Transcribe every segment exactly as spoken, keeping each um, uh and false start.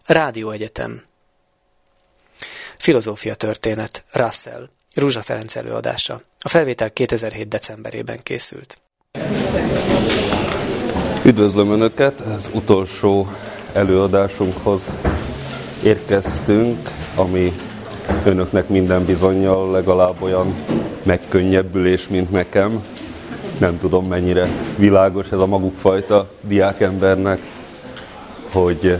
Rádióegyetem. Filozófia történet. Russell. Ruzsa Ferenc előadása. A felvétel kétezer-hét decemberében készült. Üdvözlöm Önöket! Az utolsó előadásunkhoz érkeztünk, ami Önöknek minden bizonnyal legalább olyan megkönnyebbülés, mint nekem. Nem tudom, mennyire világos ez a magukfajta diákembernek, hogy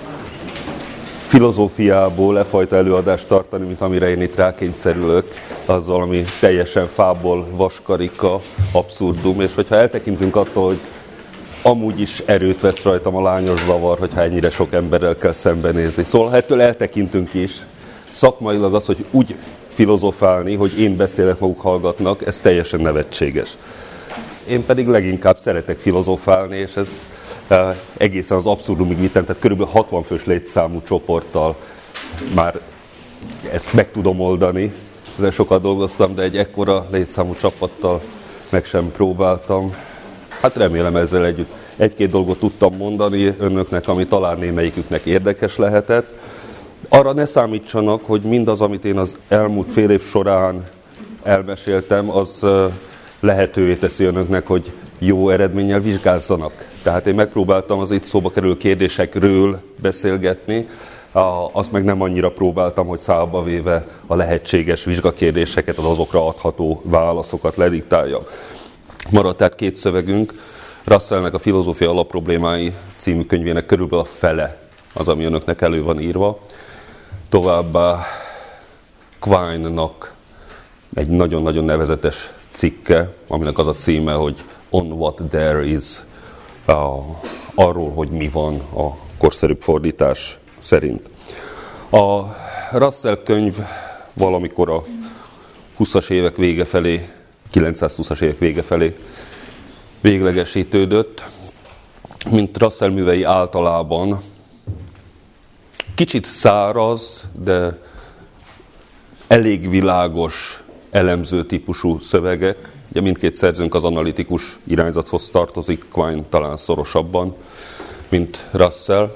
filozófiából e fajta előadást tartani, mint amire én itt rákényszerülök, az valami teljesen fából vaskarika, abszurdum, és hogyha eltekintünk attól, hogy amúgy is erőt vesz rajtam a lányos zavar, hogyha ennyire sok emberrel kell szembenézni. Szóval ettől eltekintünk is. Szakmailag az, hogy úgy filozofálni, hogy én beszélek, maguk hallgatnak, ez teljesen nevetséges. Én pedig leginkább szeretek filozofálni, és ez uh, egészen az abszurdumig vittem, tehát körülbelül hatvan fős létszámú csoporttal már ezt meg tudom oldani. Ezzel sokat dolgoztam, de egy ekkora létszámú csapattal meg sem próbáltam. Hát remélem ezzel együtt egy-két dolgot tudtam mondani önöknek, ami talán némelyiküknek érdekes lehetett. Arra ne számítsanak, hogy mindaz, amit én az elmúlt fél év során elmeséltem, az lehetővé teszi önöknek, hogy jó eredménnyel vizsgázzanak. Tehát én megpróbáltam az itt szóba kerülő kérdésekről beszélgetni, azt meg nem annyira próbáltam, hogy szálba véve a lehetséges vizsgakérdéseket, az azokra adható válaszokat lediktáljam. Maradt tehát két szövegünk, Russellnek a Filozófia alapproblémái című könyvének körülbelül a fele az, ami önöknek elő van írva. Továbbá Quine-nak egy nagyon-nagyon nevezetes cikke, aminek az a címe, hogy On What There Is, uh, arról, hogy mi van a korszerűbb fordítás szerint. A Russell könyv valamikor a huszas évek vége felé, kilencszázhúszas évek vége felé véglegesítődött, mint Russell művei általában. Kicsit száraz, de elég világos, elemző típusú szövegek. Ugye mindkét szerzőnk az analitikus irányzathoz tartozik, Quine talán szorosabban, mint Russell.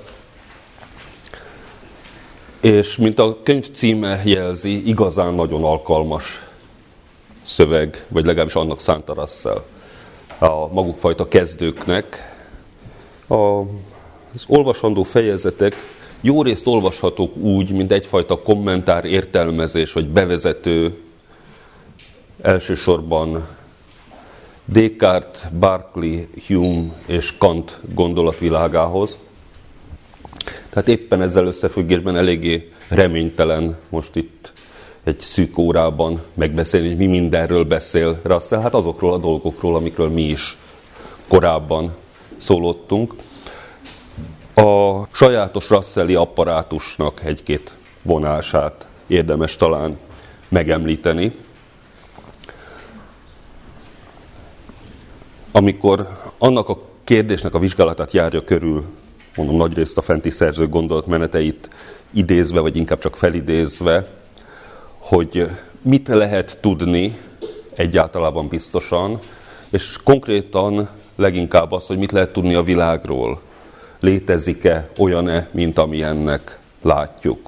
És mint a könyv címe jelzi, igazán nagyon alkalmas szöveg, vagy legalábbis annak szánta Russell a magukfajta kezdőknek. Az olvasandó fejezetek jó részt olvashatók úgy, mint egyfajta kommentár, értelmezés, vagy bevezető elsősorban Descartes, Berkeley, Hume és Kant gondolatvilágához. Tehát éppen ezzel összefüggésben eléggé reménytelen most itt egy szűk órában megbeszélni, hogy mi mindenről beszél Russell, hát azokról a dolgokról, amikről mi is korábban szólottunk. A sajátos Russelli apparátusnak egy-két vonását érdemes talán megemlíteni. Amikor annak a kérdésnek a vizsgálatát járja körül, mondom, nagyrészt a fenti szerző gondolatmeneteit idézve, vagy inkább csak felidézve, hogy mit lehet tudni egyáltalában biztosan, és konkrétan leginkább az, hogy mit lehet tudni a világról. Létezik-e olyan-e, mint amilyennek látjuk.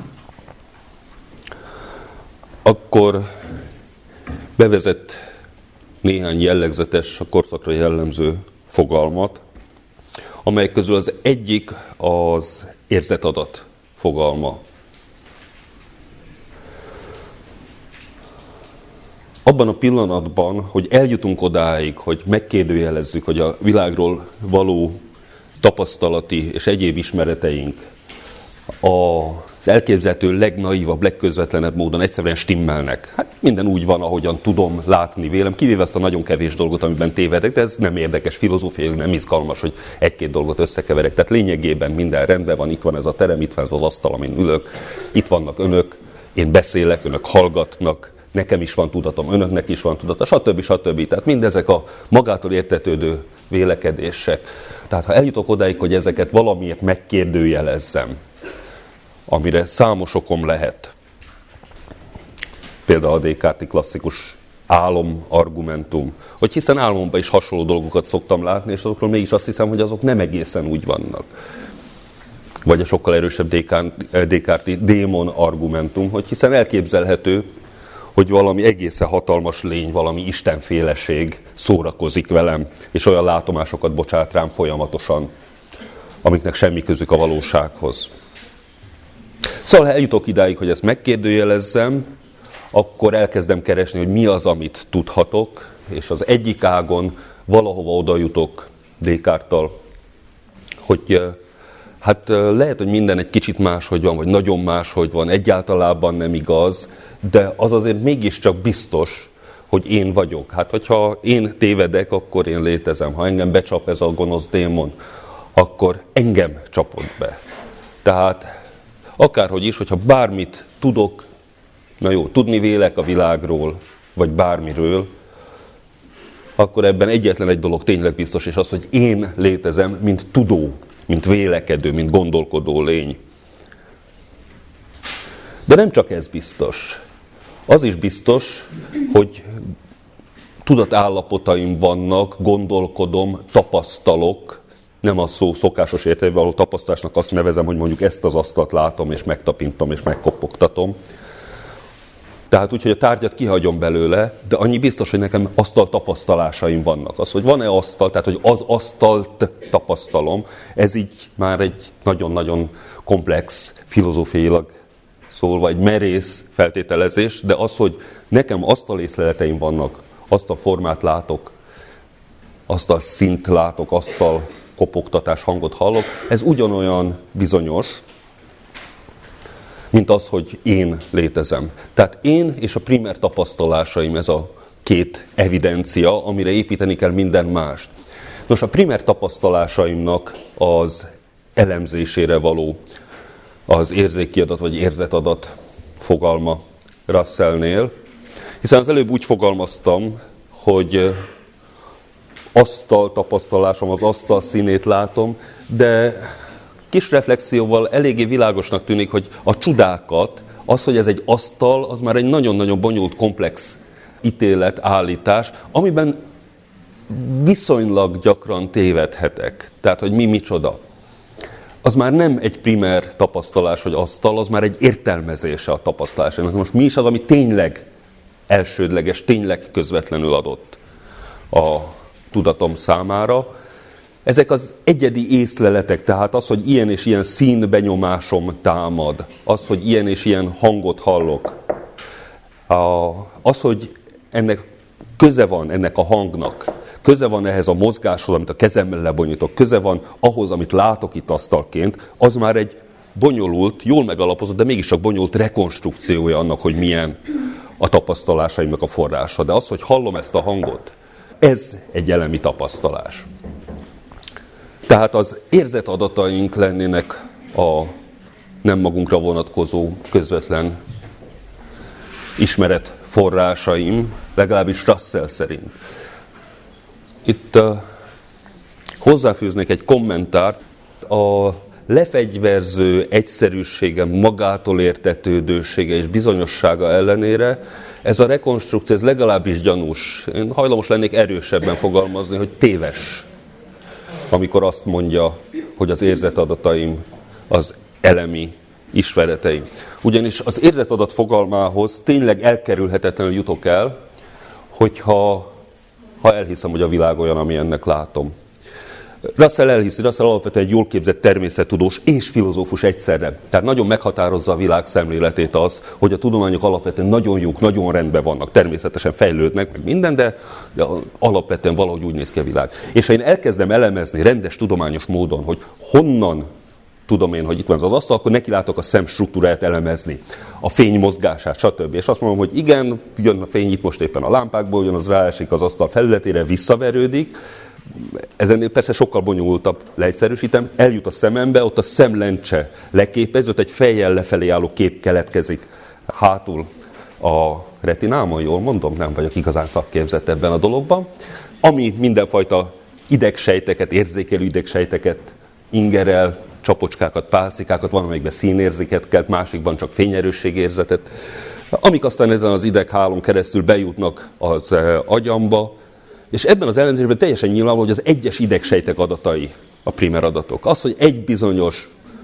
Akkor bevezet néhány jellegzetes, a korszakra jellemző fogalmat, amelyek közül az egyik az érzetadat fogalma. Abban a pillanatban, hogy eljutunk odáig, hogy megkérdőjelezzük, hogy a világról való tapasztalati és egyéb ismereteink az elképzelhető legnaívabb, legközvetlenebb módon egyszerűen stimmelnek. Hát minden úgy van, ahogyan tudom, látni, vélem, kivéve azt a nagyon kevés dolgot, amiben tévedek, de ez nem érdekes, filozófiailag nem izgalmas, hogy egy-két dolgot összekeverek. Tehát lényegében minden rendben van, itt van ez a terem, itt van ez az asztal, amin ülök, itt vannak önök, én beszélek, önök hallgatnak, nekem is van tudatom, önöknek is van tudata, stb. stb. Tehát mindezek a magától értetődő vélekedések. Tehát ha eljutok odáig, hogy ezeket valamiért megkérdőjelezzem, amire számos okom lehet, például a Descartes-i klasszikus álom argumentum, hogy hiszen álmomban is hasonló dolgokat szoktam látni, és azokról mégis azt hiszem, hogy azok nem egészen úgy vannak. vagy a sokkal erősebb Descartes-i démon argumentum, hogy hiszen elképzelhető, hogy valami egészen hatalmas lény, valami istenféleség szórakozik velem, és olyan látomásokat bocsát rám folyamatosan, amiknek semmi közük a valósághoz. Szóval, ha eljutok idáig, hogy ezt megkérdőjelezzem, akkor elkezdem keresni, hogy mi az, amit tudhatok, és az egyik ágon valahova oda jutok Descartes-tal, hogy hát lehet, hogy minden egy kicsit máshogy van, vagy nagyon máshogy van, egyáltalában nem igaz, de az azért mégiscsak biztos, hogy én vagyok. Hát, hogyha én tévedek, akkor én létezem. Ha engem becsap ez a gonosz démon, akkor engem csapott be. Tehát akárhogy is, hogyha bármit tudok, na jó, tudni vélek a világról, vagy bármiről, akkor ebben egyetlen egy dolog tényleg biztos, és az, hogy én létezem, mint tudó, mint vélekedő, mint gondolkodó lény. De nem csak ez biztos. Az is biztos, hogy tudatállapotaim vannak, gondolkodom, tapasztalok, nem a szó szokásos értelemben való tapasztalásnak azt nevezem, hogy mondjuk ezt az asztalt látom, és megtapintom, és megkopogtatom. Tehát úgy, hogy a tárgyat kihagyom belőle, de annyi biztos, hogy nekem asztal tapasztalásaim vannak. Az, hogy van-e asztal, tehát hogy az asztalt tapasztalom, ez így már egy nagyon-nagyon komplex, filozófiailag szólva egy merész feltételezés, de az, hogy nekem asztalészleleteim vannak, azt a formát látok, azt a szint látok, azt a kopogtatás hangot hallok, ez ugyanolyan bizonyos, mint az, hogy én létezem. Tehát én és a primer tapasztalásaim, ez a két evidencia, amire építeni kell minden mást. Nos, a primer tapasztalásaimnak az elemzésére való az érzékiadat vagy érzetadat fogalma Russellnél, hiszen az előbb úgy fogalmaztam, hogy asztal tapasztalásom, az asztal színét látom, de kis reflexióval eléggé világosnak tűnik, hogy a csudákat, az, hogy ez egy asztal, az már egy nagyon-nagyon bonyolult, komplex ítélet, állítás, amiben viszonylag gyakran tévedhetek. Tehát, hogy mi micsoda. Az már nem egy primer tapasztalás, hogy asztal, az már egy értelmezése a tapasztalásnak. Most mi is az, ami tényleg elsődleges, tényleg közvetlenül adott a tudatom számára. Ezek az egyedi észleletek, tehát az, hogy ilyen és ilyen színbenyomásom támad, az, hogy ilyen és ilyen hangot hallok, az, hogy ennek köze van ennek a hangnak, köze van ehhez a mozgáshoz, amit a kezemmel lebonyítok, köze van ahhoz, amit látok itt asztalként, az már egy bonyolult, jól megalapozott, de mégiscsak bonyolult rekonstrukciója annak, hogy milyen a tapasztalásaimnak a forrása. De az, hogy hallom ezt a hangot, ez egy elemi tapasztalás. Tehát az érzetadataink lennének a nem magunkra vonatkozó közvetlen ismeret forrásaim, legalábbis Russell szerint. Itt uh, hozzáfűznék egy kommentárt. A lefegyverző egyszerűsége, magától értetődősége és bizonyossága ellenére ez a rekonstrukció, ez legalábbis gyanús. Én hajlamos lennék erősebben fogalmazni, hogy téves, amikor azt mondja, hogy az érzetadataim az elemi ismereteim. Ugyanis az érzetadat fogalmához tényleg elkerülhetetlenül jutok el, hogyha ha elhiszem, hogy a világ olyan, ami ennek látom. Russell elhiszi, Russell alapvetően egy jól képzett természettudós és filozófus egyszerre. Tehát nagyon meghatározza a világ szemléletét az, hogy a tudományok alapvetően nagyon jók, nagyon rendben vannak, természetesen fejlődnek, meg minden, de, de alapvetően valahogy úgy néz ki a világ. És ha én elkezdem elemezni rendes tudományos módon, hogy honnan tudom én, hogy itt van az asztal, akkor nekilátok a szem struktúráját elemezni, a fény mozgását, stb. És azt mondom, hogy igen, jön a fény itt most éppen a lámpákból, jön az ráesik az asztal felületére, visszaverődik. Ezen persze sokkal bonyolultabb, leegyszerűsítem, eljut a szemembe, ott a szemlencse leképező, ott egy fejjel lefelé álló kép keletkezik hátul a retinámon, jól mondom, nem vagyok igazán szakképzett ebben a dologban, ami mindenfajta idegsejteket, érzékelő idegsejteket ingerel, csapocskákat, pálcikákat, van amelyikben színérzéket kelt, másikban csak fényerősségérzetet, amik aztán ezen az ideghálón keresztül bejutnak az agyamba, és ebben az elemzésben teljesen nyilvánvaló, hogy az egyes idegsejtek adatai a primer adatok. Az, hogy egy bizonyos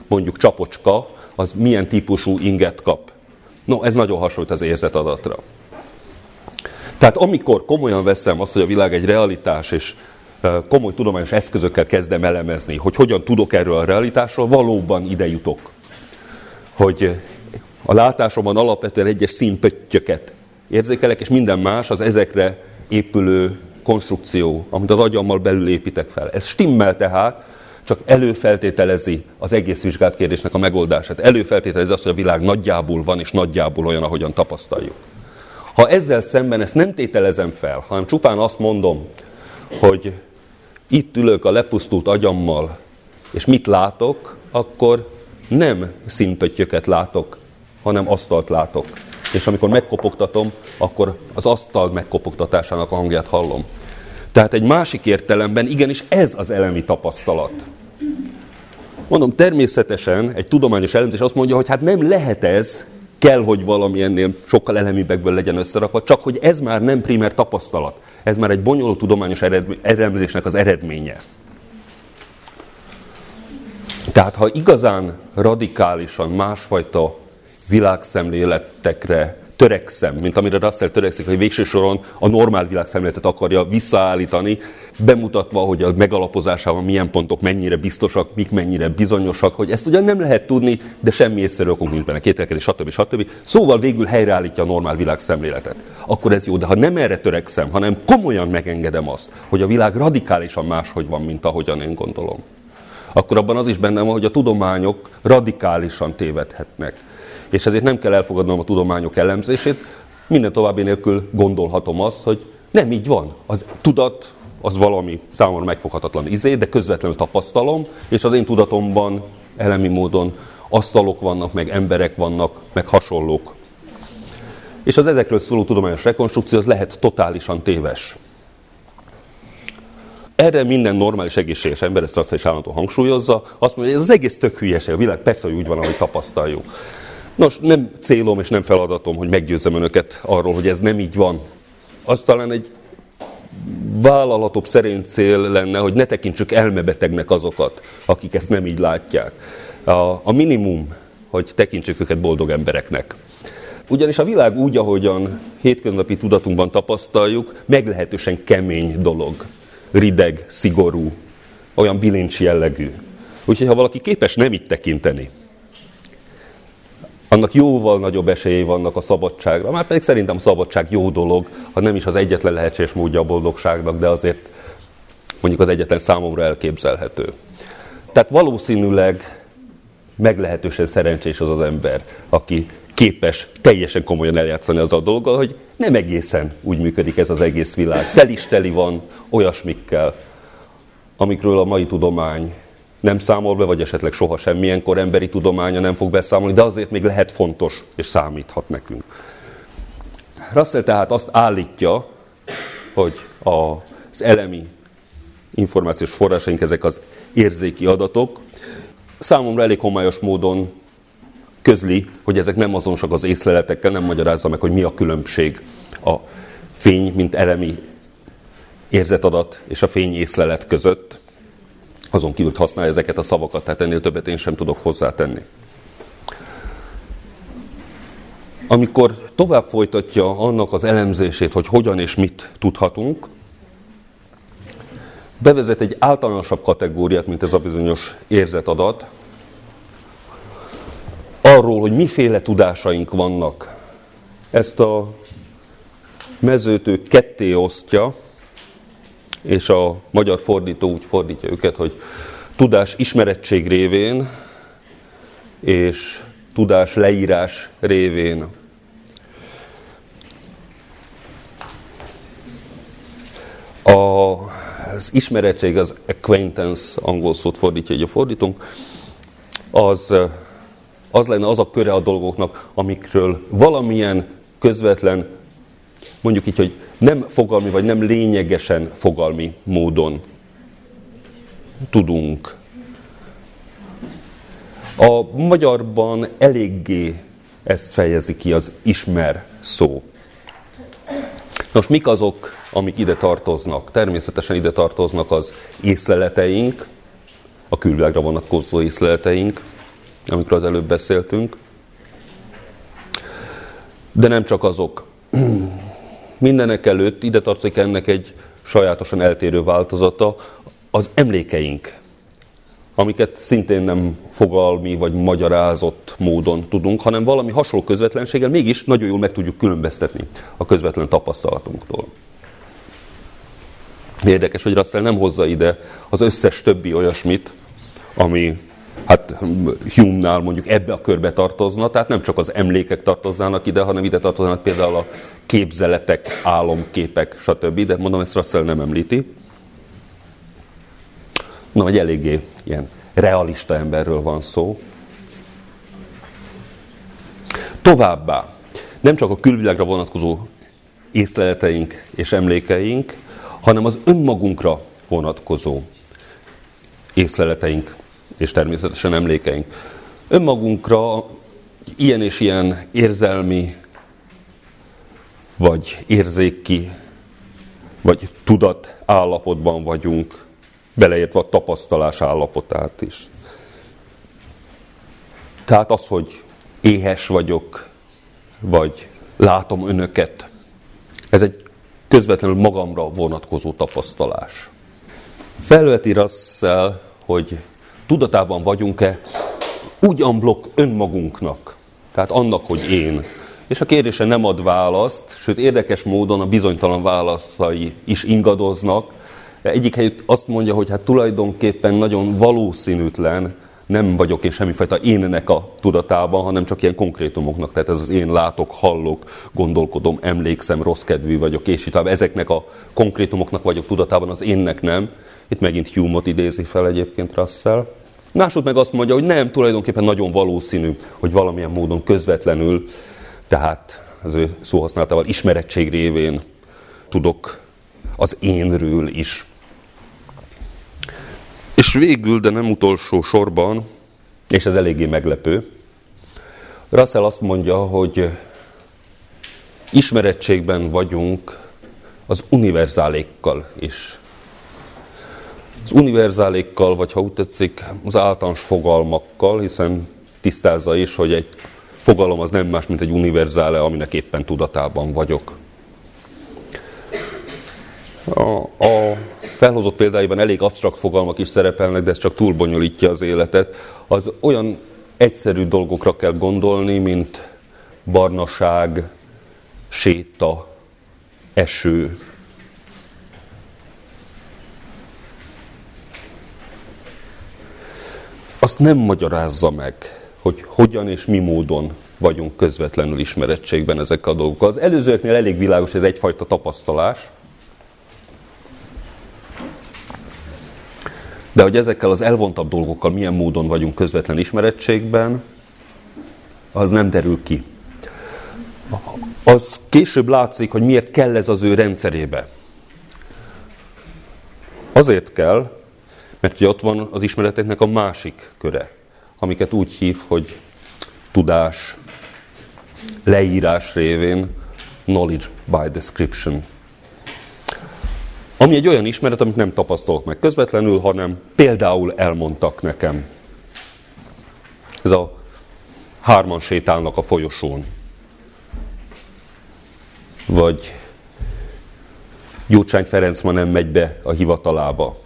mondjuk csapocska, az milyen típusú inget kap. No, ez nagyon hasonlít az érzetadatra. Tehát amikor komolyan veszem azt, hogy a világ egy realitás, és komoly tudományos eszközökkel kezdem elemezni, hogy hogyan tudok erről a realitásról, valóban ide jutok. Hogy a látásomban alapvetően egyes színpöttyöket érzékelek, és minden más az ezekre épülő konstrukció, amit az agyammal belül építek fel. Ez stimmel tehát, csak előfeltételezi az egész vizsgált kérdésnek a megoldását. Előfeltételezi azt, hogy a világ nagyjából van, és nagyjából olyan, ahogyan tapasztaljuk. Ha ezzel szemben ezt nem tételezem fel, hanem csupán azt mondom, hogy itt ülök a lepusztult agyammal, és mit látok, akkor nem színpöttyöket látok, hanem asztalt látok. És amikor megkopogtatom, akkor az asztal megkopogtatásának a hangját hallom. Tehát egy másik értelemben igenis ez az elemi tapasztalat. Mondom, természetesen egy tudományos elemzés azt mondja, hogy hát nem lehet ez, kell, hogy valami ennél sokkal elemibbekből legyen összerakva, csak hogy ez már nem primer tapasztalat. Ez már egy bonyolult tudományos elemzésnek az eredménye. Tehát ha igazán radikálisan másfajta világszemléletekre törekszem, mint amire Russell törekszik, hogy végső soron a normál világszemléletet akarja visszaállítani, bemutatva, hogy a megalapozásában milyen pontok mennyire biztosak, mik mennyire bizonyosak, hogy ezt ugyan nem lehet tudni, de semmi észszerű okunk nincs benne, kételkedés, stb. stb. Szóval végül helyreállítja a normál világszemléletet. Akkor ez jó, de ha nem erre törekszem, hanem komolyan megengedem azt, hogy a világ radikálisan máshogy van, mint ahogyan én gondolom, akkor abban az is bennem van, hogy a tudományok radikálisan tévedhetnek. És ezért nem kell elfogadnom a tudományok elemzését, minden további nélkül gondolhatom azt, hogy nem így van. Az tudat az valami számomra megfoghatatlan izé, de közvetlenül tapasztalom, és az én tudatomban elemi módon asztalok vannak, meg emberek vannak, meg hasonlók. És az ezekről szóló tudományos rekonstrukció az lehet totálisan téves. Erre minden normális, egészséges ember, ezt azt is állandóan hangsúlyozza, azt mondja, hogy ez az egész tök hülyeség, a világ persze, hogy úgy van, ahogy tapasztaljuk. Nos, nem célom és nem feladatom, hogy meggyőzzem önöket arról, hogy ez nem így van. Az talán egy vállalhatóbb szerény cél lenne, hogy ne tekintsük elmebetegnek azokat, akik ezt nem így látják. A, a minimum, hogy tekintsük őket boldog embereknek. Ugyanis a világ úgy, ahogyan hétköznapi tudatunkban tapasztaljuk, meglehetősen kemény dolog. Rideg, szigorú, olyan bilincs jellegű. Úgyhogy ha valaki képes nem így tekinteni, annak jóval nagyobb esélyei vannak a szabadságra. Már pedig szerintem a szabadság jó dolog, ha nem is az egyetlen lehetséges módja a boldogságnak, de azért mondjuk az egyetlen számomra elképzelhető. Tehát valószínűleg meglehetősen szerencsés az az ember, aki képes teljesen komolyan eljátszani azzal a dolggal, hogy nem egészen úgy működik ez az egész világ. Tel is teli van olyasmikkel, amikről a mai tudomány nem számol be, vagy esetleg soha semmilyenkor emberi tudománya nem fog beszámolni, de azért még lehet fontos, és számíthat nekünk. Russell tehát azt állítja, hogy az elemi információs forrásaink, ezek az érzéki adatok, számomra elég homályos módon közli, hogy ezek nem azonosak az észleletekkel, nem magyarázza meg, hogy mi a különbség a fény, mint elemi érzetadat és a fény észlelet között. Azon kívül használja ezeket a szavakat, tehát ennél többet én sem tudok hozzátenni. Amikor tovább folytatja annak az elemzését, hogy hogyan és mit tudhatunk, bevezet egy általánosabb kategóriát, mint ez a bizonyos érzetadat, arról, hogy miféle tudásaink vannak. Ezt a mezőt ő ketté osztja, és a magyar fordító úgy fordítja őket, hogy tudás ismerettség révén és tudás leírás révén. A, az ismerettség, az acquaintance, angol szót fordítja így a fordítónk, az, az lenne az a köre a dolgoknak, amikről valamilyen közvetlen, mondjuk így, hogy nem fogalmi, vagy nem lényegesen fogalmi módon tudunk. A magyarban eléggé ezt fejezi ki az ismer szó. Nos, mik azok, amik ide tartoznak? Természetesen ide tartoznak az észleleteink, a külvilágra vonatkozó észleleteink, amikről az előbb beszéltünk. De nem csak azok. Mindenek előtt ide tartozik ennek egy sajátosan eltérő változata, az emlékeink, amiket szintén nem fogalmi vagy magyarázott módon tudunk, hanem valami hasonló közvetlenséggel mégis nagyon jól meg tudjuk különböztetni a közvetlen tapasztalatunktól. Érdekes, hogy Russell nem hozza ide az összes többi olyasmit, ami hát Hume-nál mondjuk ebbe a körbe tartozna, tehát nem csak az emlékek tartoznának ide, hanem ide tartoznának például a képzeletek, álomképek, stb. De mondom, ezt Russell nem említi. Na, hogy eléggé ilyen realista emberről van szó. Továbbá, nem csak a külvilágra vonatkozó észleleteink és emlékeink, hanem az önmagunkra vonatkozó észleleteink és természetesen emlékeink. Önmagunkra ilyen és ilyen érzelmi, vagy érzéki, vagy tudat állapotban vagyunk, beleértve a tapasztalás állapotát is. Tehát az, hogy éhes vagyok, vagy látom önöket, ez egy közvetlenül magamra vonatkozó tapasztalás. Felveti Russell, hogy tudatában vagyunk-e úgy amblok önmagunknak, tehát annak, hogy én. És a kérdésre nem ad választ, sőt érdekes módon a bizonytalan válaszai is ingadoznak. Egyik helyütt azt mondja, hogy hát tulajdonképpen nagyon valószínűtlen, nem vagyok én semmifajta énnek a tudatában, hanem csak ilyen konkrétumoknak. Tehát ez az én látok, hallok, gondolkodom, emlékszem, rosszkedvű vagyok, és így tovább. Ezeknek a konkrétumoknak vagyok tudatában, az énnek nem. Itt megint Hume-ot idézi fel egyébként Russell. Másod meg azt mondja, hogy nem, tulajdonképpen nagyon valószínű, hogy valamilyen módon közvetlenül, tehát az ő szóhasználatával ismerettség révén tudok az énről is. És végül, de nem utolsó sorban, és ez eléggé meglepő, Russell azt mondja, hogy ismerettségben vagyunk az univerzálékkal is. Az univerzálékkal, vagy ha úgy tetszik, az általános fogalmakkal, hiszen tisztázza is, hogy egy fogalom az nem más, mint egy univerzále, aminek éppen tudatában vagyok. A, a felhozott példáiban elég absztrakt fogalmak is szerepelnek, de ez csak túlbonyolítja az életet. Az olyan egyszerű dolgokra kell gondolni, mint barnaság, séta, eső. Azt nem magyarázza meg, hogy hogyan és mi módon vagyunk közvetlenül ismerettségben ezekkel a dolgokkal. Az előzőeknél elég világos, hogy ez egyfajta tapasztalás, de hogy ezekkel az elvontabb dolgokkal milyen módon vagyunk közvetlen ismerettségben, az nem derül ki. Az később látszik, hogy miért kell ez az ő rendszerébe. Azért kell, mert ugye ott van az ismereteknek a másik köre, amiket úgy hív, hogy tudás, leírás révén, knowledge by description. Ami egy olyan ismeret, amit nem tapasztalok meg közvetlenül, hanem például elmondtak nekem. Ez a hárman sétálnak a folyosón. Vagy Gyurcsány Ferenc ma nem megy be a hivatalába.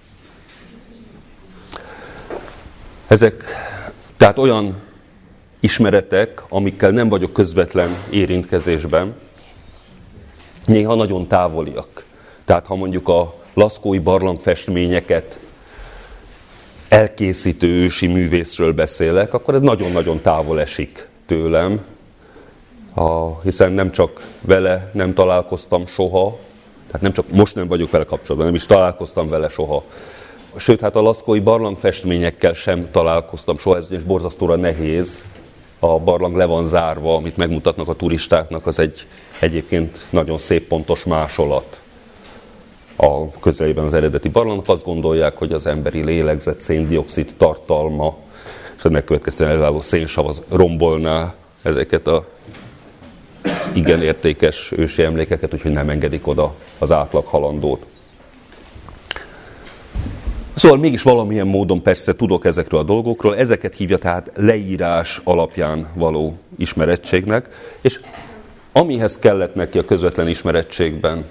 Ezek tehát olyan ismeretek, amikkel nem vagyok közvetlen érintkezésben, néha nagyon távoliak. Tehát ha mondjuk a laszkói barlangfestményeket elkészítő ősi művészről beszélek, akkor ez nagyon-nagyon távol esik tőlem, ha, hiszen nem csak vele nem találkoztam soha, tehát nem csak most nem vagyok vele kapcsolatban, nem is találkoztam vele soha. Sőt, hát a laszkói barlangfestményekkel sem találkoztam soha, ez ugyanis borzasztóra nehéz. A barlang le van zárva, amit megmutatnak a turistáknak, az egy egyébként nagyon szép pontos másolat a közelében az eredeti barlangnak. Azt gondolják, hogy az emberi lélegzet széndioxid tartalma, és ennek következtében elváló szénsav az rombolná ezeket a igen értékes ősi emlékeket, úgyhogy nem engedik oda az átlag halandót. Szóval mégis valamilyen módon persze tudok ezekről a dolgokról, ezeket hívja tehát leírás alapján való ismerettségnek, és amihez kellett neki a közvetlen ismerettségben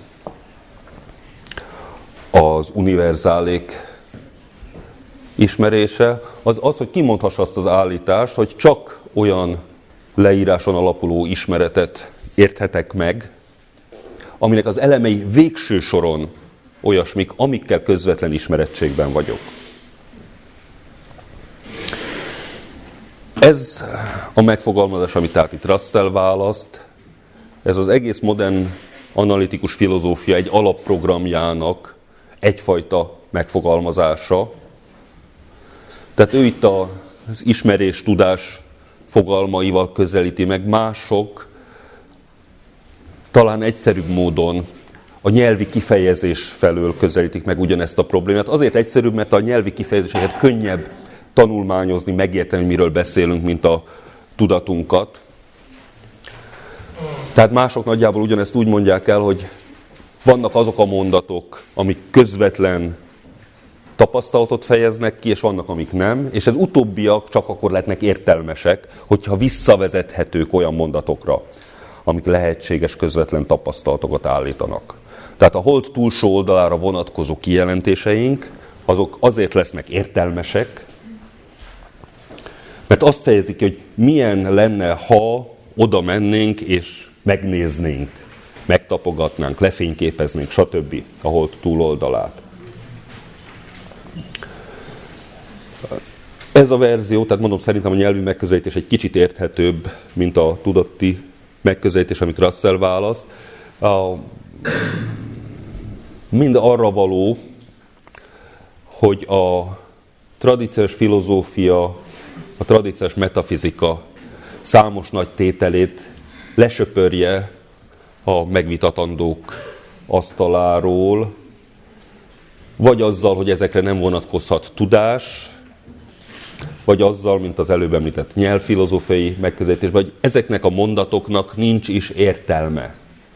az univerzálék ismerése, az az, hogy kimondhassa azt az állítást, hogy csak olyan leíráson alapuló ismeretet érthetek meg, aminek az elemei végső soron olyasmik, amikkel közvetlen ismerettségben vagyok. Ez a megfogalmazás, amit tehát itt Russell választ, ez az egész modern analitikus filozófia egy alapprogramjának egyfajta megfogalmazása. Tehát ő itt az ismerés, tudás fogalmaival közelíti meg, mások talán egyszerűbb módon a nyelvi kifejezés felől közelítik meg ugyanezt a problémát. Azért egyszerűbb, mert a nyelvi kifejezéseket könnyebb tanulmányozni, megérteni, miről beszélünk, mint a tudatunkat. Tehát mások nagyjából ugyanezt úgy mondják el, hogy vannak azok a mondatok, amik közvetlen tapasztalatot fejeznek ki, és vannak, amik nem, és az utóbbiak csak akkor lehetnek értelmesek, hogyha visszavezethetők olyan mondatokra, amik lehetséges közvetlen tapasztalatokat állítanak. Tehát a hold túlsó oldalára vonatkozó kijelentéseink, azok azért lesznek értelmesek, mert azt fejezik ki, hogy milyen lenne, ha oda mennénk és megnéznénk, megtapogatnánk, lefényképeznénk, stb. A hold túloldalát. Ez a verzió, tehát mondom, szerintem a nyelvi megközelítés egy kicsit érthetőbb, mint a tudati megközelítés, amit Russell választ. A, mind arra való, hogy a tradíciós filozófia, a tradíciós metafizika számos nagy tételét lesöpörje a megvitatandók asztaláról, vagy azzal, hogy ezekre nem vonatkozhat tudás, vagy azzal, mint az előbb említett nyelvfilozófiai megközelítésben, hogy ezeknek a mondatoknak nincs is értelme.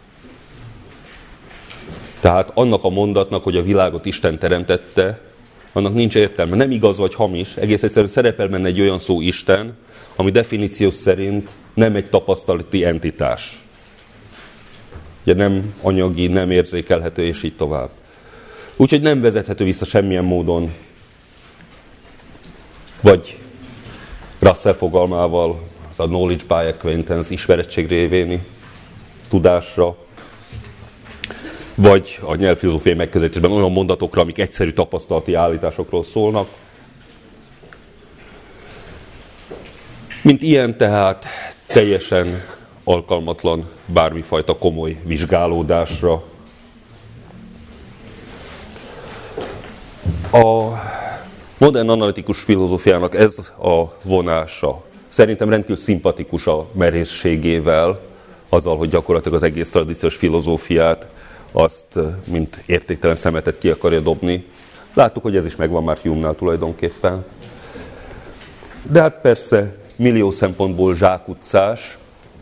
Tehát annak a mondatnak, hogy a világot Isten teremtette, annak nincs értelme. Nem igaz vagy hamis, egész egyszerűen szerepel benne egy olyan szó Isten, ami definíció szerint nem egy tapasztalati entitás. Ugye nem anyagi, nem érzékelhető, és így tovább. Úgyhogy nem vezethető vissza semmilyen módon, vagy Russell fogalmával, az a knowledge by acquaintance, ismerettség révéni tudásra, vagy a nyelvfilozófiai megközelítésben olyan mondatokra, amik egyszerű tapasztalati állításokról szólnak. Mint ilyen tehát teljesen alkalmatlan bármifajta komoly vizsgálódásra. A modern analitikus filozófiának ez a vonása szerintem rendkívül szimpatikus a merészségével, azzal, hogy gyakorlatilag az egész tradíciós filozófiát azt, mint értéktelen szemetet ki akarja dobni. Láttuk, hogy ez is megvan már Hume-nál tulajdonképpen. De hát persze millió szempontból zsákutcás.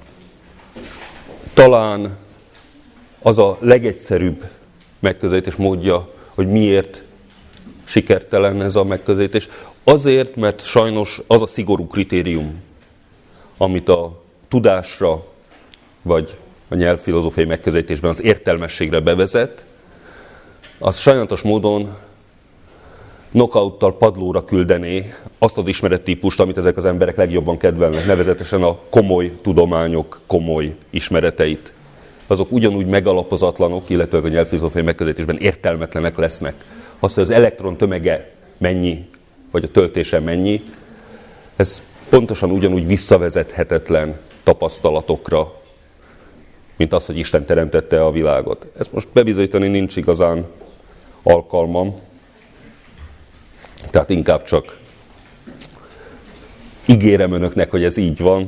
Talán az a legegyszerűbb megközelítés módja, hogy miért sikertelen ez a megközelítés. Azért, mert sajnos az a szigorú kritérium, amit a tudásra, vagy a nyelvfilozófiai megközelítésben az értelmességre bevezet, az sajnálatos módon knockouttal padlóra küldené azt az ismerettípust, amit ezek az emberek legjobban kedvelnek, nevezetesen a komoly tudományok komoly ismereteit. Azok ugyanúgy megalapozatlanok, illetve a nyelvfilozófiai megközelítésben értelmetlenek lesznek. Azt, hogy az elektron tömege mennyi, vagy a töltése mennyi, ez pontosan ugyanúgy visszavezethetetlen tapasztalatokra, mint az, hogy Isten teremtette a világot. Ezt most bebizonyítani nincs igazán alkalmam, tehát inkább csak ígérem önöknek, hogy ez így van.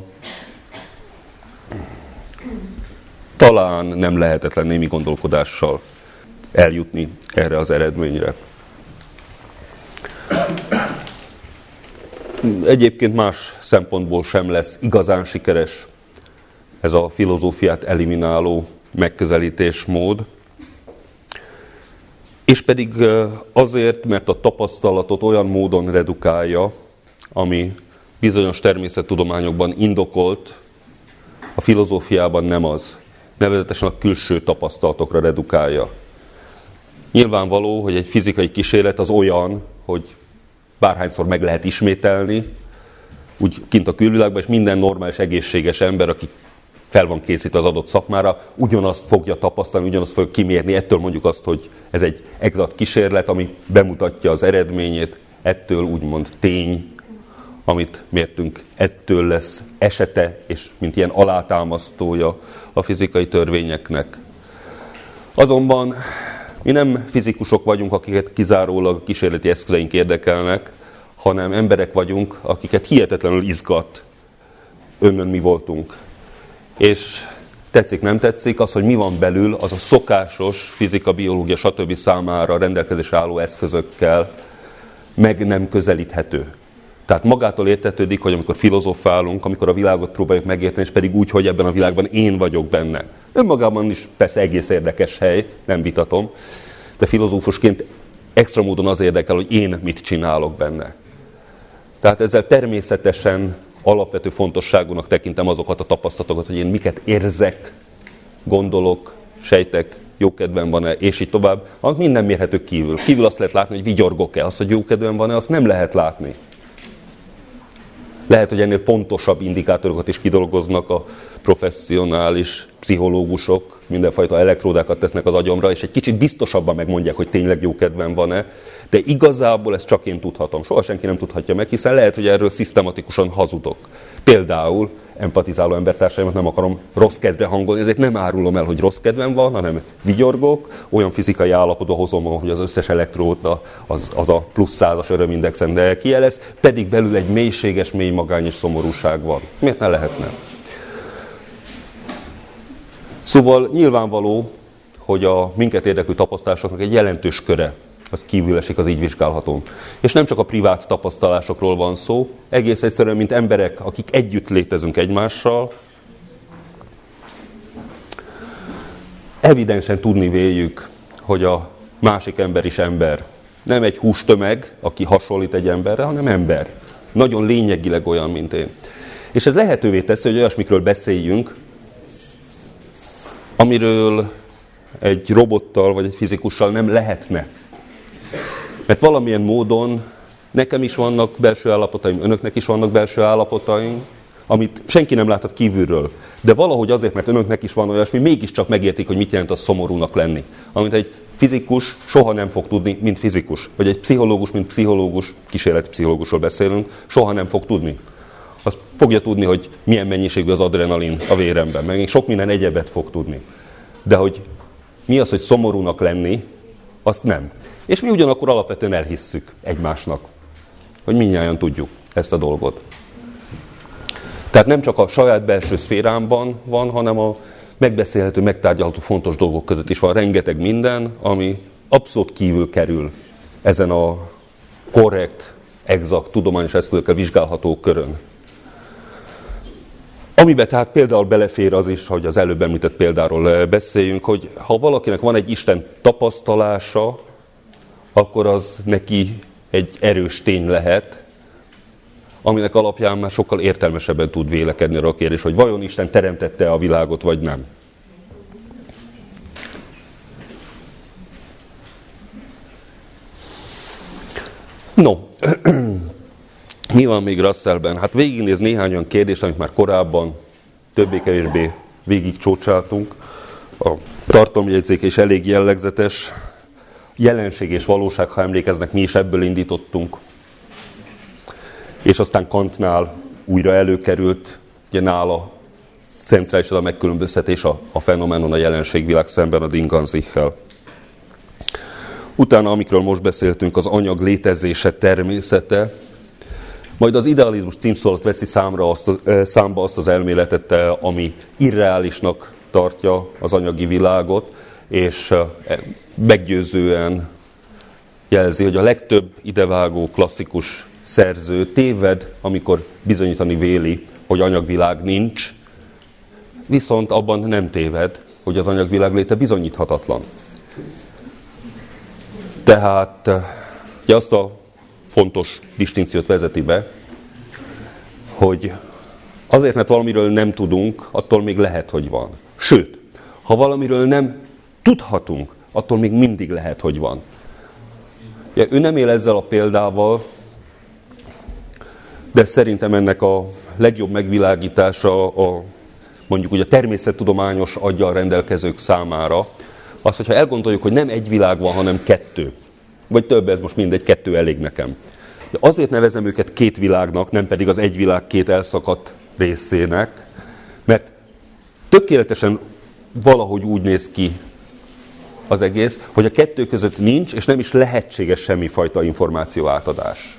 Talán nem lehetetlen némi gondolkodással eljutni erre az eredményre. Egyébként más szempontból sem lesz igazán sikeres ez a filozófiát elimináló megközelítésmód. És pedig azért, mert a tapasztalatot olyan módon redukálja, ami bizonyos természettudományokban indokolt, a filozófiában nem az. Nevezetesen a külső tapasztalatokra redukálja. Nyilvánvaló, hogy egy fizikai kísérlet az olyan, hogy bárhányszor meg lehet ismételni, úgy kint a külvilágban, és minden normális, egészséges ember, aki fel van készítve az adott szakmára, ugyanazt fogja tapasztalni, ugyanazt fogja kimérni. Ettől mondjuk azt, hogy ez egy exakt kísérlet, ami bemutatja az eredményét, ettől úgymond tény, amit mértünk, ettől lesz esete, és mint ilyen alátámasztója a fizikai törvényeknek. Azonban mi nem fizikusok vagyunk, akiket kizárólag kísérleti eszközeink érdekelnek, hanem emberek vagyunk, akiket hihetetlenül izgat önnön mi voltunk. És tetszik, nem tetszik, az, hogy mi van belül, az a szokásos fizika, biológia, stb. Számára rendelkezésre álló eszközökkel meg nem közelíthető. Tehát magától értetődik, hogy amikor filozofálunk, amikor a világot próbáljuk megérteni, és pedig úgy, hogy ebben a világban én vagyok benne. Önmagában is persze egész érdekes hely, nem vitatom, de filozófusként extra módon az érdekel, hogy én mit csinálok benne. Tehát ezzel természetesen alapvető fontosságúnak tekintem azokat a tapasztalatokat, hogy én miket érzek, gondolok, sejtek, jókedvem van-e, és így tovább. Az minden mérhető kívül. Kívül azt lehet látni, hogy vigyorgok-e, azt, hogy jókedvem van-e, azt nem lehet látni. Lehet, hogy ennél pontosabb indikátorokat is kidolgoznak a professzionális pszichológusok, mindenfajta elektródákat tesznek az agyamra, és egy kicsit biztosabban megmondják, hogy tényleg jókedvem van-e, de igazából ezt csak én tudhatom. Soha senki nem tudhatja meg, hiszen lehet, hogy erről szisztematikusan hazudok. Például empatizáló embertársaimat nem akarom rossz kedvre hangolni, ezért nem árulom el, hogy rossz kedvem van, hanem vigyorgok, olyan fizikai állapotba hozom magam, hogy az összes elektróda az, az a plusz százas örömindexen kijelez, pedig belül egy mélységes, mély magány és szomorúság van. Miért ne lehetne? Szóval nyilvánvaló, hogy a minket érdeklő tapasztalásoknak egy jelentős köre az kívül esik az így vizsgálhatón. És nem csak a privát tapasztalásokról van szó, egész egyszerűen, mint emberek, akik együtt létezünk egymással, evidensen tudni véljük, hogy a másik ember is ember. Nem egy hústömeg, aki hasonlít egy emberre, hanem ember. Nagyon lényegileg olyan, mint én. És ez lehetővé teszi, hogy olyasmikről beszéljünk, amiről egy robottal vagy egy fizikussal nem lehetne. Mert valamilyen módon nekem is vannak belső állapotaim, önöknek is vannak belső állapotaim, amit senki nem láthat kívülről. De valahogy azért, mert önöknek is van olyasmi, mégiscsak megértik, hogy mit jelent az szomorúnak lenni. Amit egy fizikus soha nem fog tudni, mint fizikus. Vagy egy pszichológus, mint pszichológus, kísérleti pszichológusról beszélünk, soha nem fog tudni. Azt fogja tudni, hogy milyen mennyiségű az adrenalin a véremben, meg még sok minden egyebet fog tudni. De hogy mi az, hogy szomorúnak lenni, azt nem. És mi ugyanakkor alapvetően elhisszük egymásnak, hogy mindnyájan tudjuk ezt a dolgot. Tehát nem csak a saját belső szférámban van, hanem a megbeszélhető, megtárgyalható fontos dolgok között is van rengeteg minden, ami abszolút kívül kerül ezen a korrekt, exakt, tudományos eszközökkel vizsgálható körön. Amiben tehát például belefér az is, hogy az előbb említett példáról beszéljünk, hogy ha valakinek van egy Isten tapasztalása, akkor az neki egy erős tény lehet, aminek alapján már sokkal értelmesebben tud vélekedni arra a kérdés, hogy vajon Isten teremtette a világot, vagy nem. No, mi van még Russellben? Hát végignéz néhány olyan kérdést, amit már korábban többé-kevésbé végig csócsáltunk. A tartalomjegyzék is elég jellegzetes. Jelenség és valóság, ha emlékeznek, mi is ebből indítottunk. És aztán Kantnál újra előkerült, ugye nála centrális a megkülönböztetés a, a fenomenon, a jelenségvilág szemben a Ding an sichel. Utána, amikről most beszéltünk, az anyag létezése, természete, majd az idealizmus címszó alatt veszi számra azt a, számba azt az elméletet, ami irreálisnak tartja az anyagi világot, és meggyőzően jelzi, hogy a legtöbb idevágó klasszikus szerző téved, amikor bizonyítani véli, hogy anyagvilág nincs, viszont abban nem téved, hogy az anyagvilág léte bizonyíthatatlan. Tehát ugye azt a fontos distinkciót vezeti be, hogy azért, mert valamiről nem tudunk, attól még lehet, hogy van. Sőt, ha valamiről nem tudhatunk, attól még mindig lehet, hogy van. Ja, ő nem él ezzel a példával, de szerintem ennek a legjobb megvilágítása a, mondjuk ugye a természettudományos aggyal rendelkezők számára, az, hogyha elgondoljuk, hogy nem egy világ van, hanem kettő. Vagy több, ez most mindegy, kettő elég nekem. De azért nevezem őket két világnak, nem pedig az egy világ két elszakadt részének, mert tökéletesen valahogy úgy néz ki az egész, hogy a kettő között nincs, és nem is lehetséges semmifajta információ átadás.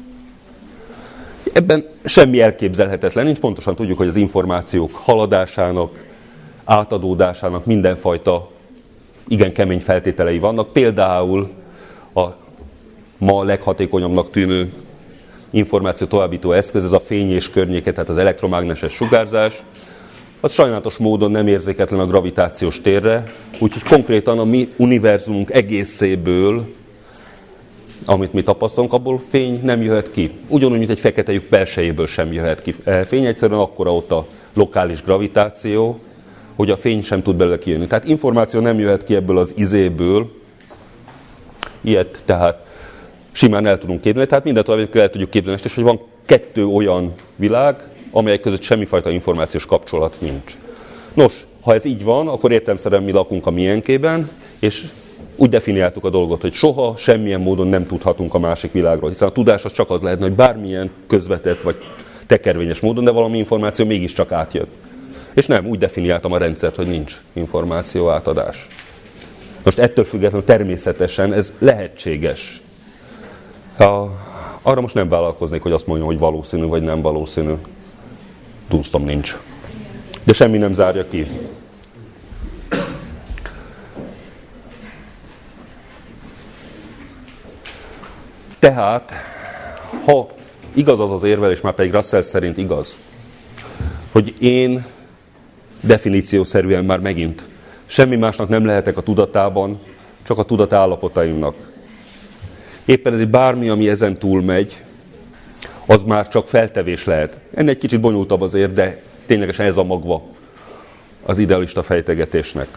Ebben semmi elképzelhetetlen nincs, pontosan tudjuk, hogy az információk haladásának, átadódásának mindenfajta igen kemény feltételei vannak. Például a ma leghatékonyabbnak tűnő információ továbbító eszköz, ez a fény és környéke, tehát az elektromágneses sugárzás, az sajnálatos módon nem érzéketlen a gravitációs térre, úgyhogy konkrétan a mi univerzumunk egészéből, amit mi tapasztalunk, abból fény nem jöhet ki. Ugyanúgy, mint egy fekete lyuk belsejéből sem jöhet ki fény, egyszerűen akkora ott a lokális gravitáció, hogy a fény sem tud belőle kijönni. Tehát információ nem jöhet ki ebből az izéből, ilyet tehát simán el tudunk képzelni, tehát mindent tovább el tudjuk képzelni, és hogy van kettő olyan világ, amelyek között semmifajta információs kapcsolat nincs. Nos, ha ez így van, akkor értelemszerűen mi lakunk a miénkében, és úgy definiáltuk a dolgot, hogy soha, semmilyen módon nem tudhatunk a másik világról, hiszen a tudás az csak az lehetne, hogy bármilyen közvetett vagy tekervényes módon, de valami információ mégiscsak átjött. És nem, úgy definiáltam a rendszert, hogy nincs információ átadás. Most ettől függetlenül természetesen ez lehetséges. Ha, arra most nem vállalkoznék, hogy azt mondjam, hogy valószínű vagy nem valószínű. Dunsztom nincs. De semmi nem zárja ki. Tehát, ha igaz az az érvelés, már pedig Russell szerint igaz, hogy én definíciószerűen már megint semmi másnak nem lehetek a tudatában, csak a tudatállapotaimnak. Éppen ezért bármi, ami ezen túl megy, az már csak feltevés lehet. Ennél egy kicsit bonyolultabb azért, de ténylegesen ez a magva az idealista fejtegetésnek.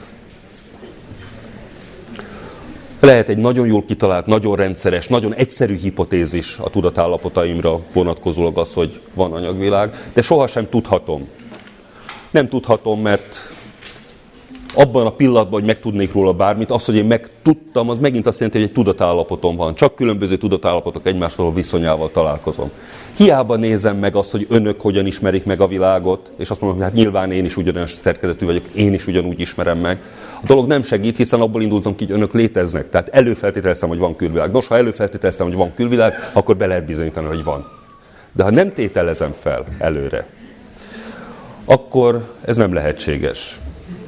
Lehet egy nagyon jól kitalált, nagyon rendszeres, nagyon egyszerű hipotézis a tudatállapotaimra vonatkozólag az, hogy van anyagvilág, de sohasem tudhatom. Nem tudhatom, mert abban a pillanatban, hogy megtudnék róla bármit, az, hogy én megtudtam, az megint azt jelenti, hogy egy tudatállapotom van. Csak különböző tudatállapotok egymással viszonyával találkozom. Hiába nézem meg azt, hogy önök hogyan ismerik meg a világot, és azt mondom, hogy hát nyilván én is ugyanolyan szerkezetű vagyok, én is ugyanúgy ismerem meg. A dolog nem segít, hiszen abból indultam ki, hogy önök léteznek. Tehát előfeltételeztem, hogy van külvilág. Nos, ha előfeltételeztem, hogy van külvilág, akkor be lehet bizonyítani, hogy van. De ha nem tételezem fel előre, akkor ez nem lehetséges.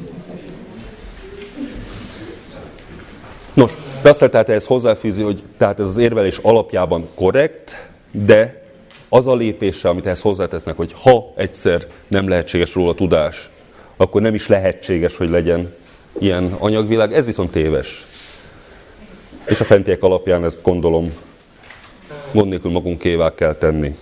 Nos, Russell tehát ehhez hozzáfűzi, hogy tehát ez az érvelés alapjában korrekt, de az a lépése, amit ehhez hozzátesznek, hogy ha egyszer nem lehetséges róla tudás, akkor nem is lehetséges, hogy legyen ilyen anyagvilág, ez viszont téves. És a fentiek alapján ezt gondolom, gond nélkül magunkévá kell tenni.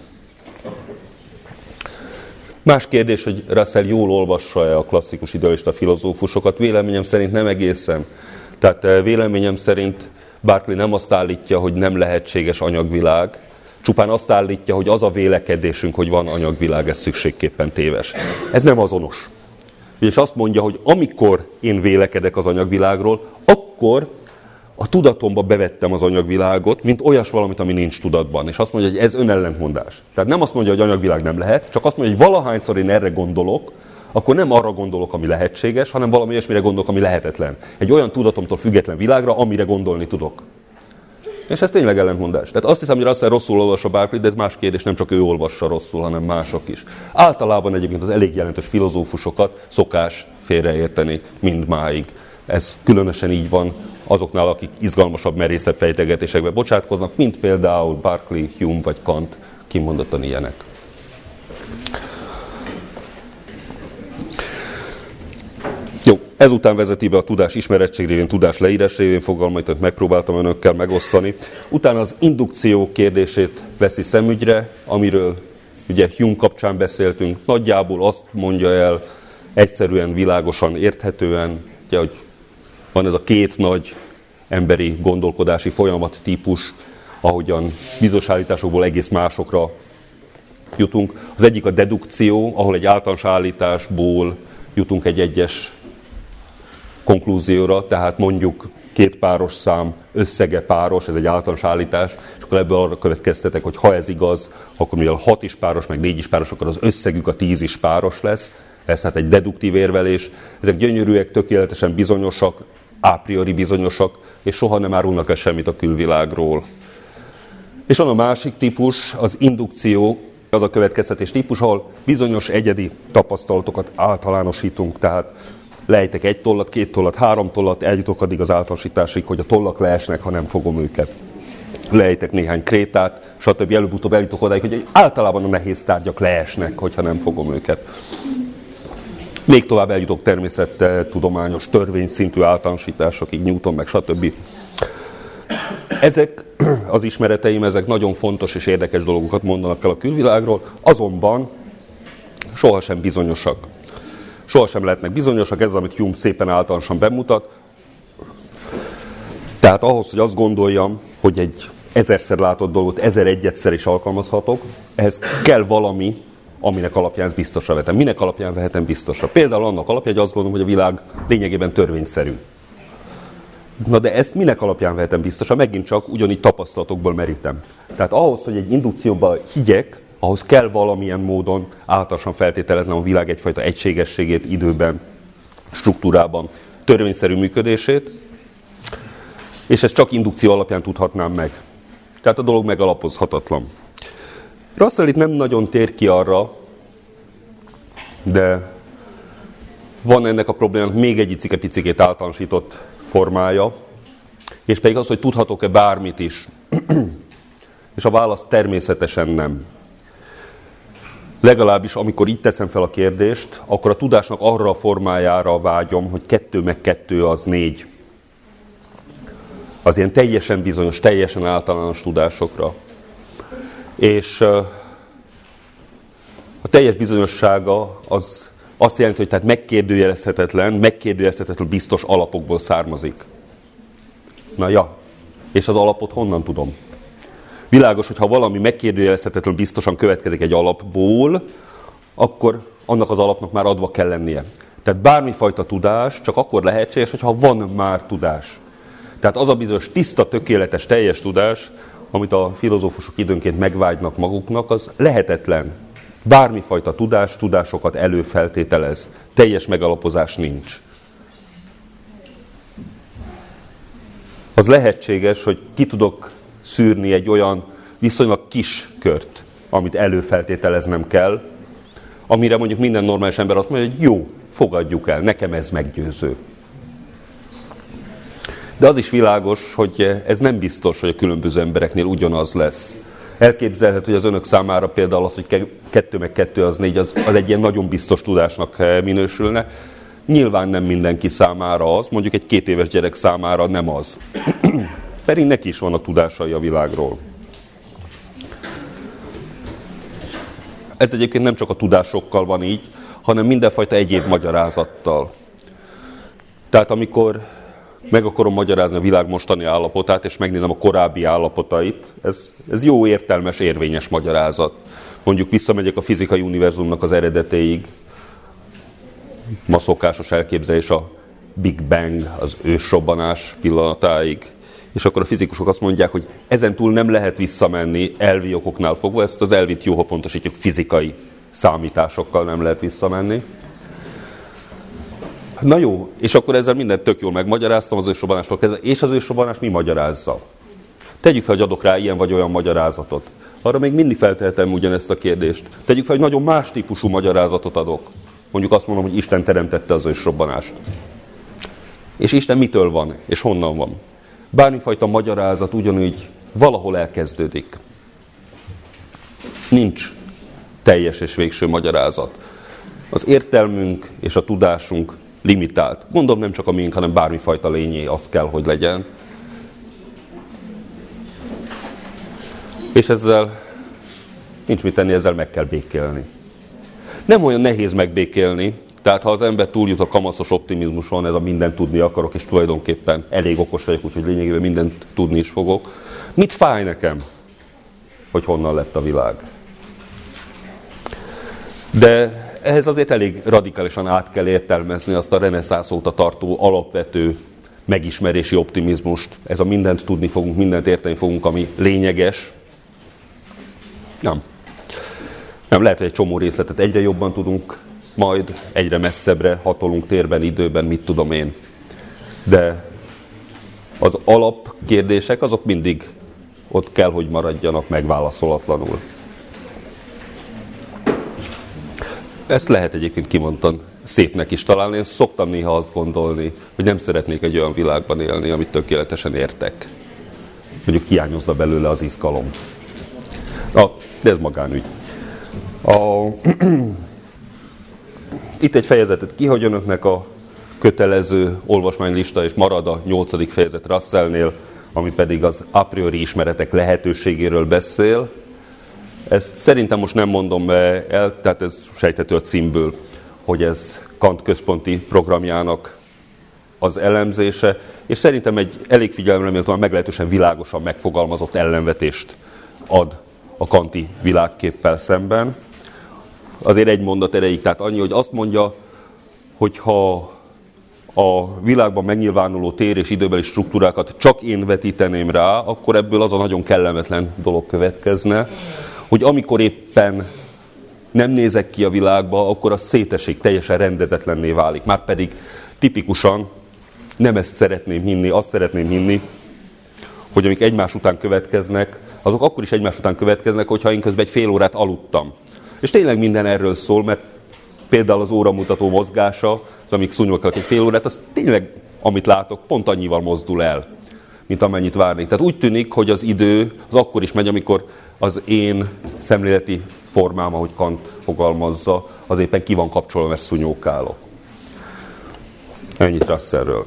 Más kérdés, hogy Russell jól olvassa-e a klasszikus idealista filozófusokat, véleményem szerint nem egészen. Tehát véleményem szerint Berkeley nem azt állítja, hogy nem lehetséges anyagvilág, csupán azt állítja, hogy az a vélekedésünk, hogy van anyagvilág, ez szükségképpen téves. Ez nem azonos. És azt mondja, hogy amikor én vélekedek az anyagvilágról, akkor a tudatomba bevettem az anyagvilágot, mint olyas valamit, ami nincs tudatban. És azt mondja, hogy ez önellentmondás. Tehát nem azt mondja, hogy anyagvilág nem lehet, csak azt mondja, hogy valahányszor én erre gondolok, akkor nem arra gondolok, ami lehetséges, hanem valami olyasmire gondolok, ami lehetetlen. Egy olyan tudatomtól független világra, amire gondolni tudok. És ez tényleg ellentmondás. Tehát azt hiszem, hogy Russell rosszul olvassa Berkeley, de ez más kérdés, nem csak ő olvassa rosszul, hanem mások is. Általában egyébként az elég jelentős filozófusokat szokás félreérteni mindmáig. Ez különösen így van azoknál, akik izgalmasabb, merészebb fejtegetésekbe bocsátkoznak, mint például Berkeley, Hume vagy Kant, kimondottan ilyenek. Jó, Ezután vezeti be a tudás ismerettség révén, tudás leírás révén fogalmait, amit megpróbáltam önökkel megosztani. Utána az indukció kérdését veszi szemügyre, amiről ugye Hume kapcsán beszéltünk. Nagyjából azt mondja el egyszerűen, világosan, érthetően, ugye, hogy van ez a két nagy emberi gondolkodási folyamat típus, ahogyan bizonyos állításokból egész másokra jutunk. Az egyik a dedukció, ahol egy általános állításból jutunk egy egyes konklúzióra, tehát mondjuk két páros szám összege páros, ez egy általános állítás, és akkor ebből arra következtetek, hogy ha ez igaz, akkor mivel hat is páros, meg négy is páros, akkor az összegük a tíz is páros lesz. Ez hát egy deduktív érvelés. Ezek gyönyörűek, tökéletesen bizonyosak, a priori bizonyosak, és soha nem árulnak el semmit a külvilágról. És van a másik típus, az indukció, az a következtetés típus, ahol bizonyos egyedi tapasztalatokat általánosítunk, tehát lejtek egy tollat, két tollat, három tollat, eljutok addig az általánosításig, hogy a tollak leesnek, ha nem fogom őket. Lejtek néhány krétát, stb. Előbb-utóbb eljutok odáig, hogy általában a nehéz tárgyak leesnek, hogyha nem fogom őket. Még tovább eljutok természettudományos, törvényszintű általánosításokig, Newton, meg stb. Ezek az ismereteim, ezek nagyon fontos és érdekes dolgokat mondanak el a külvilágról, azonban sohasem bizonyosak. Sohasem lehetnek bizonyosak, ez az, amit Hume szépen általánosan bemutat. Tehát ahhoz, hogy azt gondoljam, hogy egy ezerszer látott dolgot ezer egyedszer is alkalmazhatok, ehhez kell valami, aminek alapján ezt biztosra vetem. Minek alapján vehetem biztosra? Például annak alapján, hogy azt gondolom, hogy a világ lényegében törvényszerű. Na de ezt minek alapján vehetem biztosra? Megint csak ugyanígy tapasztalatokból merítem. Tehát ahhoz, hogy egy indukcióban higgyek, ahhoz kell valamilyen módon általánosan feltételeznem a világ egyfajta egységességét, időben, struktúrában, törvényszerű működését, és ezt csak indukció alapján tudhatnám meg. Tehát a dolog megalapozhatatlan. Russell itt nem nagyon tér ki arra, de van ennek a problémának még egy icike-picikét általánosított formája, és pedig az, hogy tudhatok-e bármit is. És a válasz természetesen nem. Legalábbis, amikor így teszem fel a kérdést, akkor a tudásnak arra a formájára vágyom, hogy kettő meg kettő az négy. Az ilyen teljesen bizonyos, teljesen általános tudásokra. És a teljes bizonyossága az azt jelenti, hogy tehát megkérdőjelezhetetlen, megkérdőjelezhetetlen biztos alapokból származik. Na ja, és az alapot honnan tudom? Világos, hogy ha valami megkérdőjelezhetetlen biztosan következik egy alapból, akkor annak az alapnak már adva kell lennie. Tehát bármifajta tudás csak akkor lehetséges, hogyha van már tudás. Tehát az a bizonyos tiszta, tökéletes, teljes tudás, amit a filozófusok időnként megvágynak maguknak, az lehetetlen. Bármifajta tudás, tudásokat előfeltételez. Teljes megalapozás nincs. Az lehetséges, hogy ki tudok szűrni egy olyan viszonylag kis kört, amit előfeltételeznem kell, amire mondjuk minden normális ember azt mondja, hogy jó, fogadjuk el, nekem ez meggyőző. De az is világos, hogy ez nem biztos, hogy a különböző embereknél ugyanaz lesz. Elképzelhető, hogy az önök számára például az, hogy kettő meg kettő az négy, az, az egy ilyen nagyon biztos tudásnak minősülne. Nyilván nem mindenki számára az, mondjuk egy két éves gyerek számára nem az. Pedig neki is van a tudásai a világról. Ez egyébként nem csak a tudásokkal van így, hanem mindenfajta egyéb magyarázattal. Tehát amikor meg akarom magyarázni a világ mostani állapotát, és megnézem a korábbi állapotait, ez, ez jó, értelmes, érvényes magyarázat. Mondjuk visszamegyek a fizikai univerzumnak az eredetéig, ma szokásos elképzelés a Big Bang, az ősrobbanás pillanatáig, és akkor a fizikusok azt mondják, hogy ezen túl nem lehet visszamenni elvi okoknál fogva, ezt az elvit jó, ha pontosítjuk, fizikai számításokkal nem lehet visszamenni. Na jó, és akkor ezzel mindent tök jól megmagyaráztam az ősrobbanástól kezdve, és az ősrobbanás mi magyarázza? Tegyük fel, hogy adok rá ilyen vagy olyan magyarázatot. Arra még mindig feltehetem ugyanezt a kérdést. Tegyük fel, hogy nagyon más típusú magyarázatot adok. Mondjuk azt mondom, hogy Isten teremtette az ősrobbanást. És Isten mitől van, és honnan van? Bármifajta magyarázat ugyanúgy valahol elkezdődik. Nincs teljes és végső magyarázat. Az értelmünk és a tudásunk limitált. Gondolom nem csak a miénk, hanem bármifajta lényé az kell, hogy legyen. És ezzel nincs mit tenni, ezzel meg kell békélni. Nem olyan nehéz megbékélni, tehát ha az ember túljut a kamaszos optimizmuson, ez a mindent tudni akarok, és tulajdonképpen elég okos vagyok, úgyhogy lényegében mindent tudni is fogok. Mit fáj nekem, hogy honnan lett a világ? De ehhez azért elég radikálisan át kell értelmezni azt a reneszánsz óta tartó alapvető megismerési optimizmust. Ez a mindent tudni fogunk, mindent érteni fogunk, ami lényeges. Nem. Nem, lehet, hogy egy csomó részletet egyre jobban tudunk, majd egyre messzebbre hatolunk térben, időben, mit tudom én. De az alapkérdések azok mindig ott kell, hogy maradjanak megválaszolatlanul. Ezt lehet egyébként kimondtan szépnek is találni. Én szoktam néha azt gondolni, hogy nem szeretnék egy olyan világban élni, amit tökéletesen értek. Mondjuk hiányozna belőle az izgalom. Na, de ez magánügy. A... Itt egy fejezetet kihagy önöknek a kötelező olvasmánylista, és marad a nyolcadik fejezet Russellnél, ami pedig az a priori ismeretek lehetőségéről beszél. Ezt szerintem most nem mondom el, tehát ez sejthető a címből, hogy ez Kant központi programjának az elemzése, és szerintem egy elég figyelemre méltóan meglehetősen világosan megfogalmazott ellenvetést ad a kanti világképpel szemben. Azért egy mondat erejéig, tehát annyi, hogy azt mondja, hogy ha a világban megnyilvánuló tér és időbeli struktúrákat csak én vetíteném rá, akkor ebből az a nagyon kellemetlen dolog következne, hogy amikor éppen nem nézek ki a világba, akkor a szétesik, teljesen rendezetlenné válik. Márpedig tipikusan nem ezt szeretném hinni, azt szeretném hinni, hogy amik egymás után következnek, azok akkor is egymás után következnek, hogyha én közben egy fél órát aludtam. És tényleg minden erről szól, mert például az óramutató mozgása, az amíg szúnyogok egy fél órát, az tényleg, amit látok, pont annyival mozdul el, mint amennyit várnék. Tehát úgy tűnik, hogy az idő az akkor is megy, amikor az én szemléleti formám, ahogy Kant fogalmazza, az éppen ki van kapcsolva, mert szúnyókálok. Ennyit Russellről.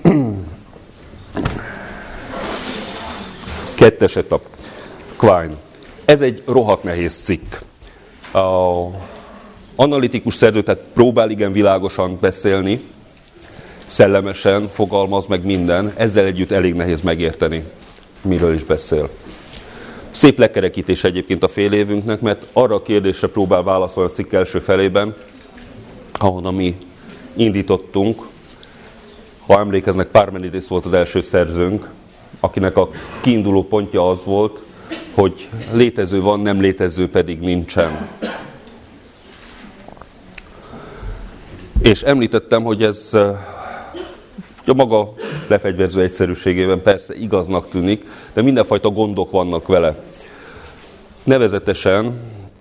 Kettes etap. Quine. Ez egy rohadt nehéz cikk. A analitikus szerző, tehát próbál igen világosan beszélni, szellemesen fogalmaz meg minden, ezzel együtt elég nehéz megérteni, miről is beszél. Szép lekerekítés egyébként a fél évünknek, mert arra a kérdésre próbál válaszolni a cikk első felében, ahonnan mi indítottunk. Ha emlékeznek, Parmenides volt az első szerzőnk, akinek a kiinduló pontja az volt, hogy létező van, nem létező pedig nincsen. És említettem, hogy ez a maga lefegyverző egyszerűségében persze igaznak tűnik, de mindenfajta gondok vannak vele. Nevezetesen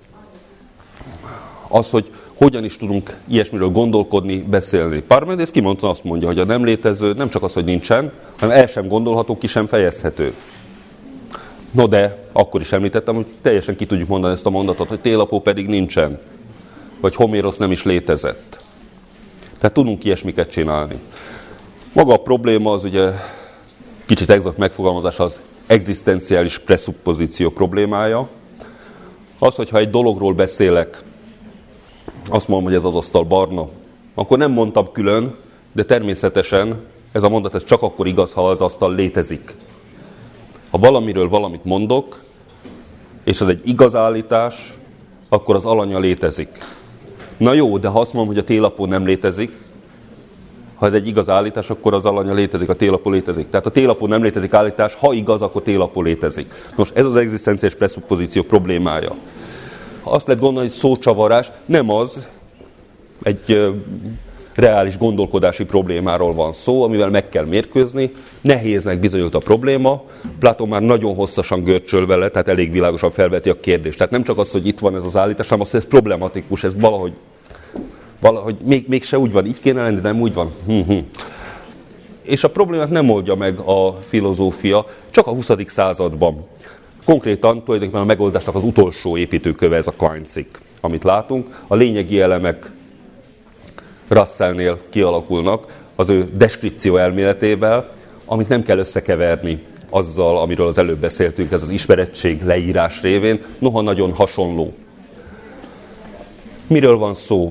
az, hogy hogyan is tudunk ilyesmiről gondolkodni, beszélni. Parmenides kimondtan azt mondja, hogy a nem létező nem csak az, hogy nincsen, hanem el sem gondolható, ki sem fejezhető. No de, akkor is említettem, hogy teljesen ki tudjuk mondani ezt a mondatot, hogy télapó pedig nincsen, vagy Homérosz nem is létezett. Tehát tudunk ilyesmiket csinálni. Maga a probléma az ugye kicsit exakt megfogalmazása az egzisztenciális preszuppozíció problémája. Az, hogyha egy dologról beszélek, azt mondom, hogy ez az asztal barna, akkor nem mondtam külön, de természetesen ez a mondat ez csak akkor igaz, ha az asztal létezik. Ha valamiről valamit mondok, és az egy igaz állítás, akkor az alanya létezik. Na jó, de ha azt mondom, hogy a télapó nem létezik, ha ez egy igaz állítás, akkor az alanya létezik, a télapó létezik. Tehát a télapó nem létezik állítás, ha igaz, akkor télapó létezik. Nos, ez az egzisztenciális preszuppozíció problémája. Azt lehet gondolni, hogy szócsavarás nem az, egy ö, reális gondolkodási problémáról van szó, amivel meg kell mérkőzni. Nehéznek bizonyult a probléma. Platón már nagyon hosszasan görcsöl vele, tehát elég világosan felveti a kérdést. Tehát nem csak az, hogy itt van ez az állítás, hanem az, hogy ez problematikus, ez valahogy, valahogy még, mégse úgy van, így kéne lenni, de nem úgy van. Hm-hm. És a problémát nem oldja meg a filozófia, csak a huszadik században. Konkrétan tulajdonképpen a megoldásnak az utolsó építőköve ez a Quine cikk, amit látunk. A lényegi elemek Russellnél kialakulnak az ő deskripció elméletével, amit nem kell összekeverni azzal, amiről az előbb beszéltünk, ez az ismerettség leírás révén, noha nagyon hasonló. Miről van szó?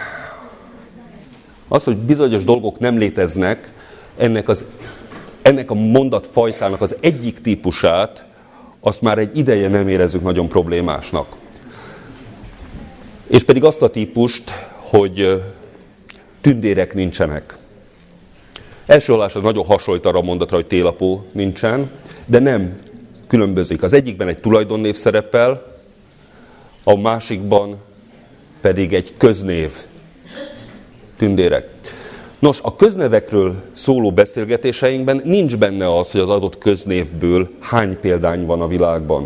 Az, hogy bizonyos dolgok nem léteznek, ennek, az, ennek a mondatfajtának az egyik típusát, azt már egy ideje nem érezzük nagyon problémásnak. És pedig azt a típust, hogy tündérek nincsenek. Első hallásra nagyon hasonlít arra a mondatra, hogy télapó nincsen, de nem különbözik. Az egyikben egy tulajdonnév szerepel, a másikban pedig egy köznév, tündérek. Nos, a köznevekről szóló beszélgetéseinkben nincs benne az, hogy az adott köznévből hány példány van a világban.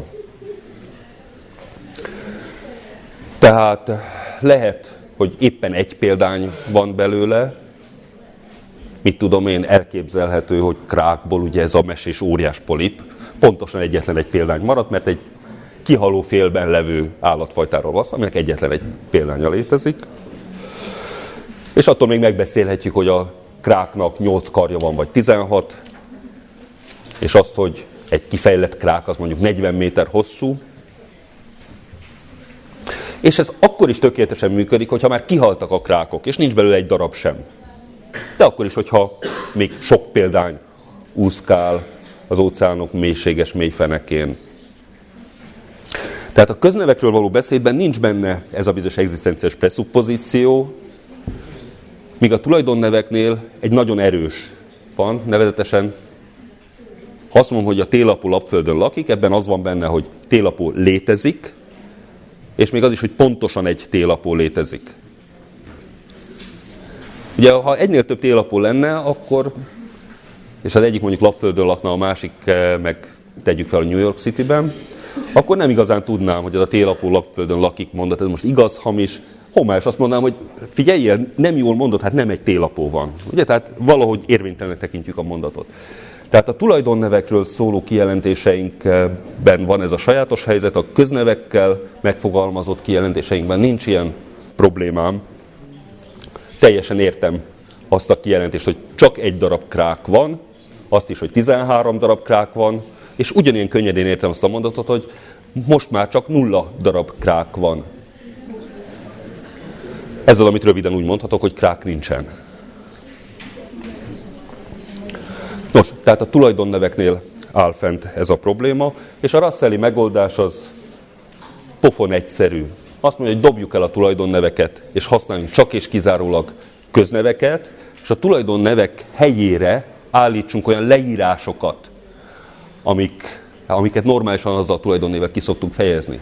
Tehát lehet, hogy éppen egy példány van belőle, mit tudom én, elképzelhető, hogy krákból ugye ez a mesés óriás polip, pontosan egyetlen egy példány maradt, mert egy kihaló félben levő állatfajtáról van, aminek egyetlen egy példánya létezik. És attól még megbeszélhetjük, hogy a kráknak nyolc karja van, vagy tizenhat, és azt, hogy egy kifejlett krák az mondjuk negyven méter hosszú. És ez akkor is tökéletesen működik, hogyha már kihaltak a krákok, és nincs belőle egy darab sem. De akkor is, hogyha még sok példány úszkál az óceánok mélységes mélyfenekén. Tehát a köznevekről való beszédben nincs benne ez a bizonyos egzisztenciális presszupozíció, míg a tulajdonneveknél egy nagyon erős van, nevezetesen, ha azt mondom, hogy a télapó lapföldön lakik, ebben az van benne, hogy télapó létezik, és még az is, hogy pontosan egy télapó létezik. Ugye, ha egynél több télapó lenne, akkor, és az egyik mondjuk lapföldön lakna, a másik meg tegyük fel a New York Cityben, akkor nem igazán tudnám, hogy az a télapó lapföldön lakik mondat, ez most igaz, hamis, homályos, azt mondanám, hogy figyeljél, nem jól mondod, hát nem egy télapó van. Ugye, tehát valahogy érvénytelenek tekintjük a mondatot. Tehát a tulajdonnevekről szóló kijelentéseinkben van ez a sajátos helyzet, a köznevekkel megfogalmazott kijelentéseinkben nincs ilyen problémám. Teljesen értem azt a kijelentést, hogy csak egy darab krák van, azt is, hogy tizenhárom darab krák van, és ugyanilyen könnyedén értem azt a mondatot, hogy most már csak nulla darab krák van. Ezzel, amit röviden úgy mondhatok, hogy krák nincsen. Nos, tehát a tulajdonneveknél áll fent ez a probléma, és a russelli megoldás az pofon egyszerű. Azt mondja, hogy dobjuk el a tulajdonneveket, és használjunk csak és kizárólag közneveket, és a tulajdonnevek helyére állítsunk olyan leírásokat, amik, amiket normálisan azzal a tulajdonnével ki szoktunk fejezni.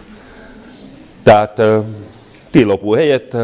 Tehát télapó helyett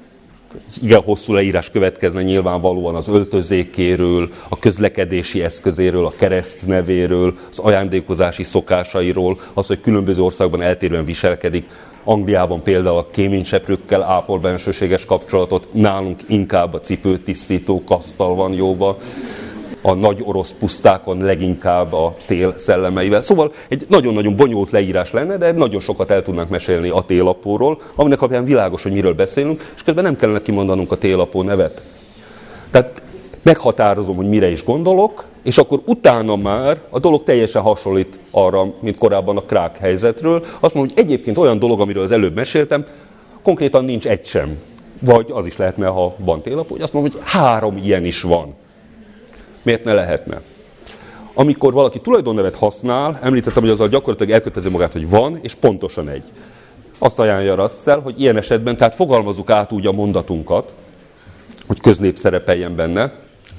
igen hosszú leírás következne nyilvánvalóan az öltözékéről, a közlekedési eszközéről, a keresztnevéről, az ajándékozási szokásairól, az, hogy különböző országban eltérően viselkedik. Angliában például a kéményseprőkkel ápol bensőséges kapcsolatot, nálunk inkább a cipőtisztító kasztal van jóba, a nagy orosz pusztákon leginkább a tél szellemeivel. Szóval egy nagyon-nagyon bonyolult leírás lenne, de nagyon sokat el tudnánk mesélni a télapóról, aminek alapján világos, hogy miről beszélünk, és közben nem kellene kimondanunk a télapó nevet. Tehát meghatározom, hogy mire is gondolok, és akkor utána már a dolog teljesen hasonlít arra, mint korábban a krák helyzetről. Azt mondom, hogy egyébként olyan dolog, amiről az előbb meséltem, konkrétan nincs egy sem. Vagy az is lehetne, ha van télapó, hogy azt mondom, hogy három ilyen is van. Miért ne lehetne? Amikor valaki tulajdonnevet használ, említettem, hogy azzal gyakorlatilag elkötelezi magát, hogy van, és pontosan egy. Azt ajánlja Russell, hogy ilyen esetben, tehát fogalmazzuk át úgy a mondatunkat, hogy köznép szerepeljen benne.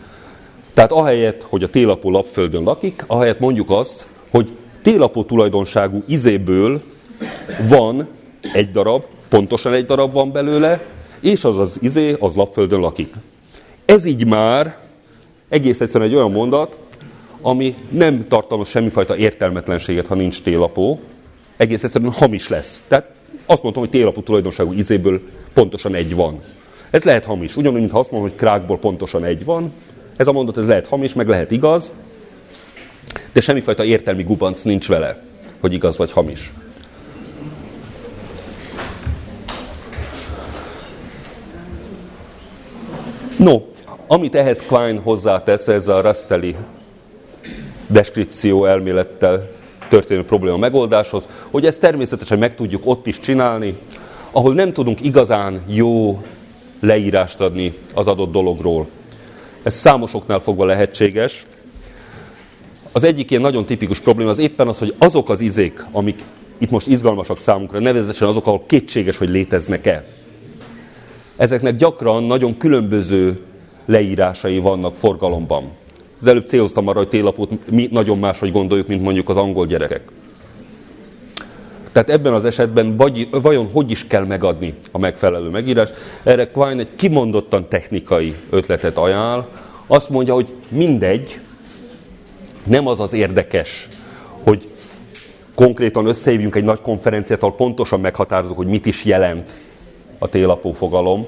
Tehát ahelyett, hogy a télapó lapföldön lakik, ahelyett mondjuk azt, hogy télapó tulajdonságú izéből van egy darab, pontosan egy darab van belőle, és az az izé, az lapföldön lakik. Ez így már egész egyszerűen egy olyan mondat, ami nem tartalmaz semmifajta értelmetlenséget, ha nincs télapó, egész egyszerűen hamis lesz. Tehát azt mondtam, hogy télapó tulajdonságú izéből pontosan egy van. Ez lehet hamis. Ugyanúgy, mintha azt mondom, hogy krákból pontosan egy van, ez a mondat ez lehet hamis, meg lehet igaz, de semmifajta értelmi gubanc nincs vele, hogy igaz vagy hamis. No, amit ehhez Quine hozzátesz, ez a Russelli deskripció elmélettel történő probléma megoldáshoz, hogy ezt természetesen meg tudjuk ott is csinálni, ahol nem tudunk igazán jó leírást adni az adott dologról. Ez számosoknál fogva lehetséges. Az egyik ilyen nagyon tipikus probléma az éppen az, hogy azok az izék, amik itt most izgalmasak számunkra, nevezetesen azok, ahol kétséges, hogy léteznek-e. Ezeknek gyakran nagyon különböző leírásai vannak forgalomban. Az előbb céloztam arra, hogy télapót mi nagyon máshogy gondoljuk, mint mondjuk az angol gyerekek. Tehát ebben az esetben vagy, vajon hogy is kell megadni a megfelelő megírást? Erre Quine egy kimondottan technikai ötletet ajánl. Azt mondja, hogy mindegy, nem az az érdekes, hogy konkrétan összehívjunk egy nagy konferenciát, ahol pontosan meghatározunk, hogy mit is jelent a télapó fogalom.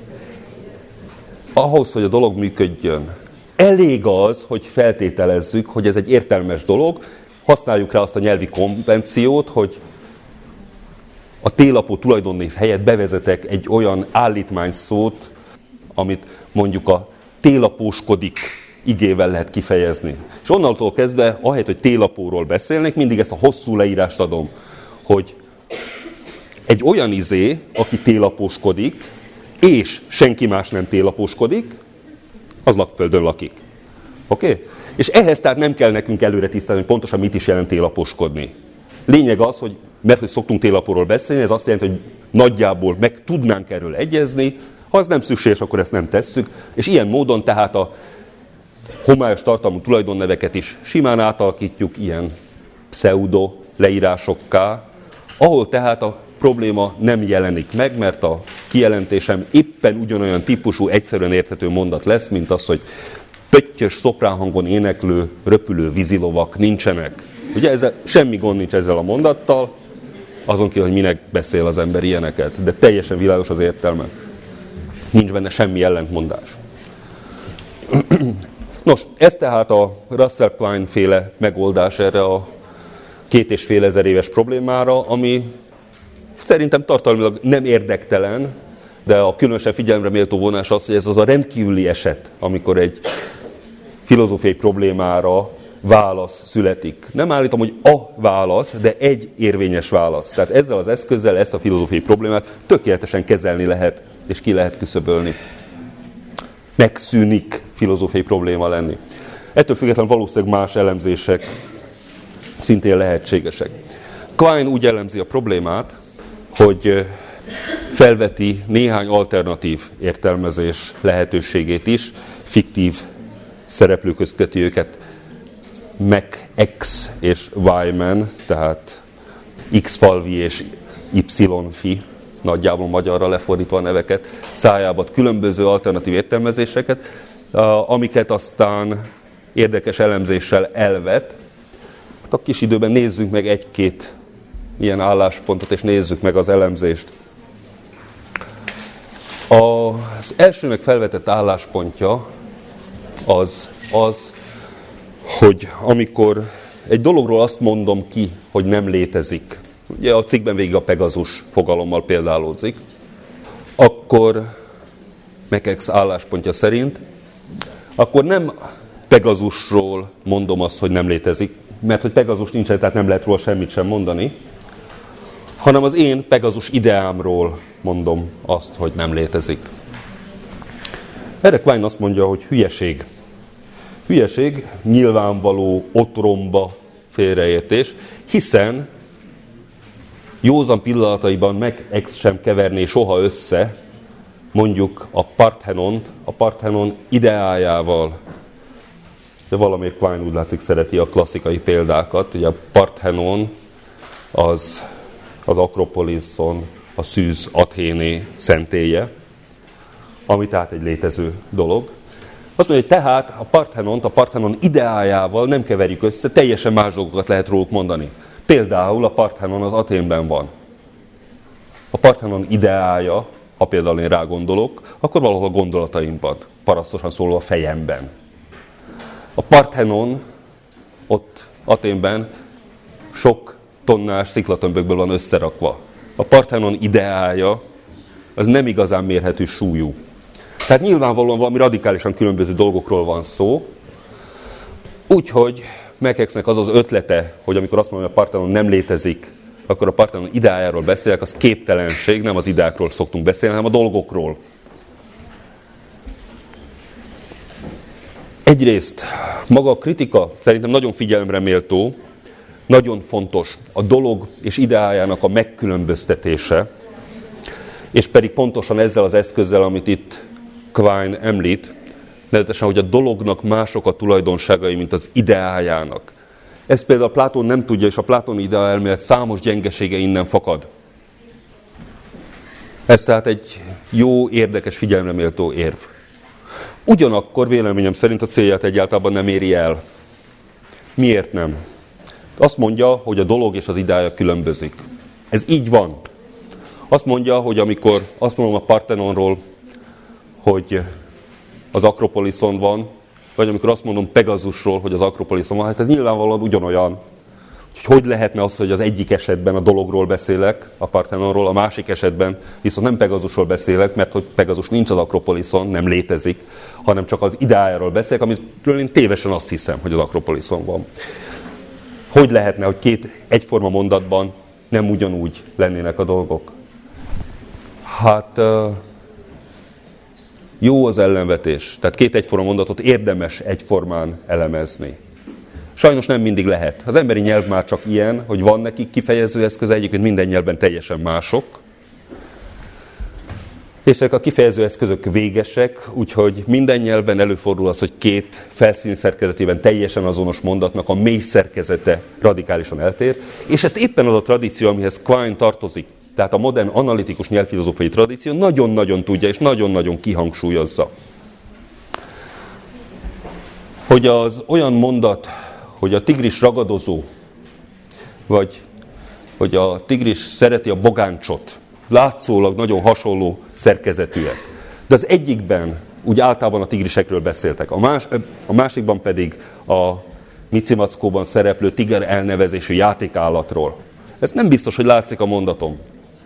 Ahhoz, hogy a dolog működjön, elég az, hogy feltételezzük, hogy ez egy értelmes dolog, használjuk rá azt a nyelvi konvenciót, hogy a télapó tulajdonnév helyett bevezetek egy olyan állítmányszót, amit mondjuk a télapóskodik igével lehet kifejezni. És onnantól kezdve, ahelyett, hogy télapóról beszélnék, mindig ezt a hosszú leírást adom, hogy egy olyan izé, aki télapóskodik, és senki más nem télapóskodik, az Lapföldön lakik. Oké? Okay? És ehhez tehát nem kell nekünk előre tisztázni, hogy pontosan mit is jelent télapóskodni. Lényeg az, hogy mert hogy szoktunk télapóról beszélni, ez azt jelenti, hogy nagyjából meg tudnánk erről egyezni, ha ez nem szükséges, akkor ezt nem tesszük, és ilyen módon tehát a homályos tartalmú tulajdonneveket is simán átalakítjuk ilyen pseudo leírásokká, ahol tehát a probléma nem jelenik meg, mert a kijelentésem éppen ugyanolyan típusú, egyszerűen érthető mondat lesz, mint az, hogy pöttyös szopránhangon éneklő, röpülő vízilovak nincsenek. Ugye ezzel, semmi gond nincs ezzel a mondattal, azon kívül, hogy minek beszél az ember ilyeneket, de teljesen világos az értelme. Nincs benne semmi ellentmondás. Nos, ez tehát a Russell-Quine féle megoldás erre a két és fél ezer éves problémára, ami szerintem tartalmilag nem érdektelen, de a különösen figyelemre méltó vonás az, hogy ez az a rendkívüli eset, amikor egy filozófiai problémára válasz születik. Nem állítom, hogy a válasz, de egy érvényes válasz. Tehát ezzel az eszközzel ezt a filozófiai problémát tökéletesen kezelni lehet, és ki lehet küszöbölni. Megszűnik filozófiai probléma lenni. Ettől függetlenül valószínűleg más elemzések szintén lehetségesek. Quine úgy elemzi a problémát, hogy felveti néhány alternatív értelmezés lehetőségét is, fiktív szereplőköz köti őket Mac-X és Y-man, tehát X-falvi és Y-fi, nagyjából magyarra lefordítva a neveket, szájába különböző alternatív értelmezéseket, amiket aztán érdekes elemzéssel elvet. A kis időben nézzük meg egy-két ilyen álláspontot, és nézzük meg az elemzést. Az elsőnek felvetett álláspontja az az, hogy amikor egy dologról azt mondom ki, hogy nem létezik, ugye a cikkben végig a Pegazus fogalommal példálódzik, akkor Mac-X álláspontja szerint, akkor nem Pegazusról mondom azt, hogy nem létezik, mert hogy Pegazus nincsen, tehát nem lehet róla semmit sem mondani, hanem az én Pegazus ideámról mondom azt, hogy nem létezik. Erre Quine azt mondja, hogy hülyeség. Hülyeség, nyilvánvaló, otromba félreértés, hiszen józan pillanataiban Mac-X sem keverné soha össze mondjuk a Parthenont, a Parthenon ideájával. De valamiért Quine úgy látszik szereti a klasszikai példákat. Ugye a Parthenon az az Akropoliszon a Szűz Athéné szentélye, ami tehát egy létező dolog. Azt mondja, hogy tehát a Parthenont, a Parthenon ideájával nem keverjük össze, teljesen más dolgokat lehet róluk mondani. Például a Parthenon az Athénben van. A Parthenon ideája, ha például én rá gondolok, akkor valahol a gondolataimban, parasztosan szólva a fejemben. A Parthenon ott Athénben sok tonnás sziklatömbökből van összerakva. A Parthenon ideája az nem igazán mérhető súlyú. Tehát nyilvánvalóan valami radikálisan különböző dolgokról van szó. Úgyhogy Mekeksznek az az ötlete, hogy amikor azt mondom, hogy a Parthenon nem létezik, akkor a Parthenon ideájáról beszélek, az képtelenség, nem az ideákról szoktunk beszélni, hanem a dolgokról. Egyrészt maga a kritika szerintem nagyon figyelemre méltó, nagyon fontos a dolog és ideájának a megkülönböztetése, és pedig pontosan ezzel az eszközzel, amit itt Quine említ, nevezetesen, hogy a dolognak mások a tulajdonságai, mint az ideájának. Ezt például Platón nem tudja, és a platoni idea elmélet számos gyengesége innen fakad. Ez tehát egy jó, érdekes, figyelemre méltó érv. Ugyanakkor véleményem szerint a célját egyáltalán nem éri el. Miért nem? Azt mondja, hogy a dolog és az ideája különbözik. Ez így van. Azt mondja, hogy amikor azt mondom a Parthenonról, hogy az Akropoliszon van, vagy amikor azt mondom Pegazusról, hogy az Akropoliszon van, hát ez nyilvánvalóan ugyanolyan. Hogy hogy lehetne az, hogy az egyik esetben a dologról beszélek, a Parthenonról, a másik esetben viszont nem Pegazusról beszélek, mert hogy Pegazus nincs az Akropoliszon, nem létezik, hanem csak az ideájáról beszélek, amitől én tévesen azt hiszem, hogy az Akropoliszon van. Hogy lehetne, hogy két egyforma mondatban nem ugyanúgy lennének a dolgok? Hát jó az ellenvetés. Tehát két egyforma mondatot érdemes egyformán elemezni. Sajnos nem mindig lehet. Az emberi nyelv már csak ilyen, hogy van nekik kifejező eszköze, egyébként minden nyelvben teljesen mások. És ezek a kifejező eszközök végesek, úgyhogy minden nyelvben előfordul az, hogy két felszíni szerkezetében teljesen azonos mondatnak a mély szerkezete radikálisan eltér, és ezt éppen az a tradíció, amihez Quine tartozik, tehát a modern analitikus nyelvfilozófiai tradíció nagyon-nagyon tudja és nagyon-nagyon kihangsúlyozza, hogy az olyan mondat, hogy a tigris ragadozó, vagy hogy a tigris szereti a bogáncsot, látszólag nagyon hasonló szerkezetűek. De az egyikben úgy általában a tigrisekről beszéltek, a, más, a másikban pedig a Micimackóban szereplő tiger elnevezésű játékállatról. Ez nem biztos, hogy látszik a mondatom.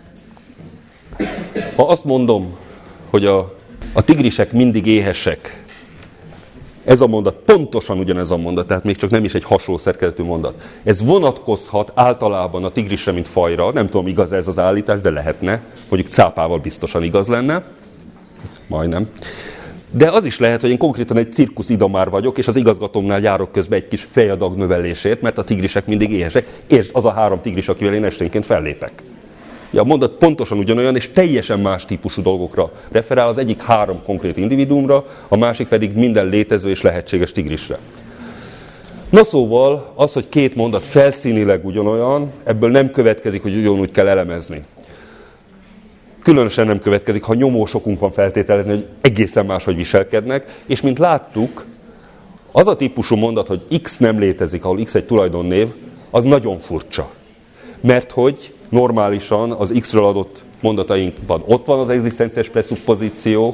Ha azt mondom, hogy a, a tigrisek mindig éhesek, ez a mondat pontosan ugyanez a mondat, tehát még csak nem is egy hasonló szerkezetű mondat. Ez vonatkozhat általában a tigrisre, mint fajra, nem tudom, igaz ez az állítás, de lehetne, mondjuk cápával biztosan igaz lenne, majdnem. De az is lehet, hogy én konkrétan egy cirkusz idomár vagyok, és az igazgatómnál járok közben egy kis fejadag növelésért, mert a tigrisek mindig éhesek, és az a három tigris, akivel én esténként fellépek. Ja, a mondat pontosan ugyanolyan, és teljesen más típusú dolgokra referál, az egyik három konkrét individuumra, a másik pedig minden létező és lehetséges tigrisre. Na szóval, az, hogy két mondat felszínileg ugyanolyan, ebből nem következik, hogy ugyanúgy kell elemezni. Különösen nem következik, ha nyomósokunk van feltételezni, hogy egészen máshogy viselkednek, és mint láttuk, az a típusú mondat, hogy X nem létezik, ahol X egy tulajdonnév, az nagyon furcsa. Mert hogy normálisan az X-ről adott mondatainkban ott van az egzisztenciális presszupozíció,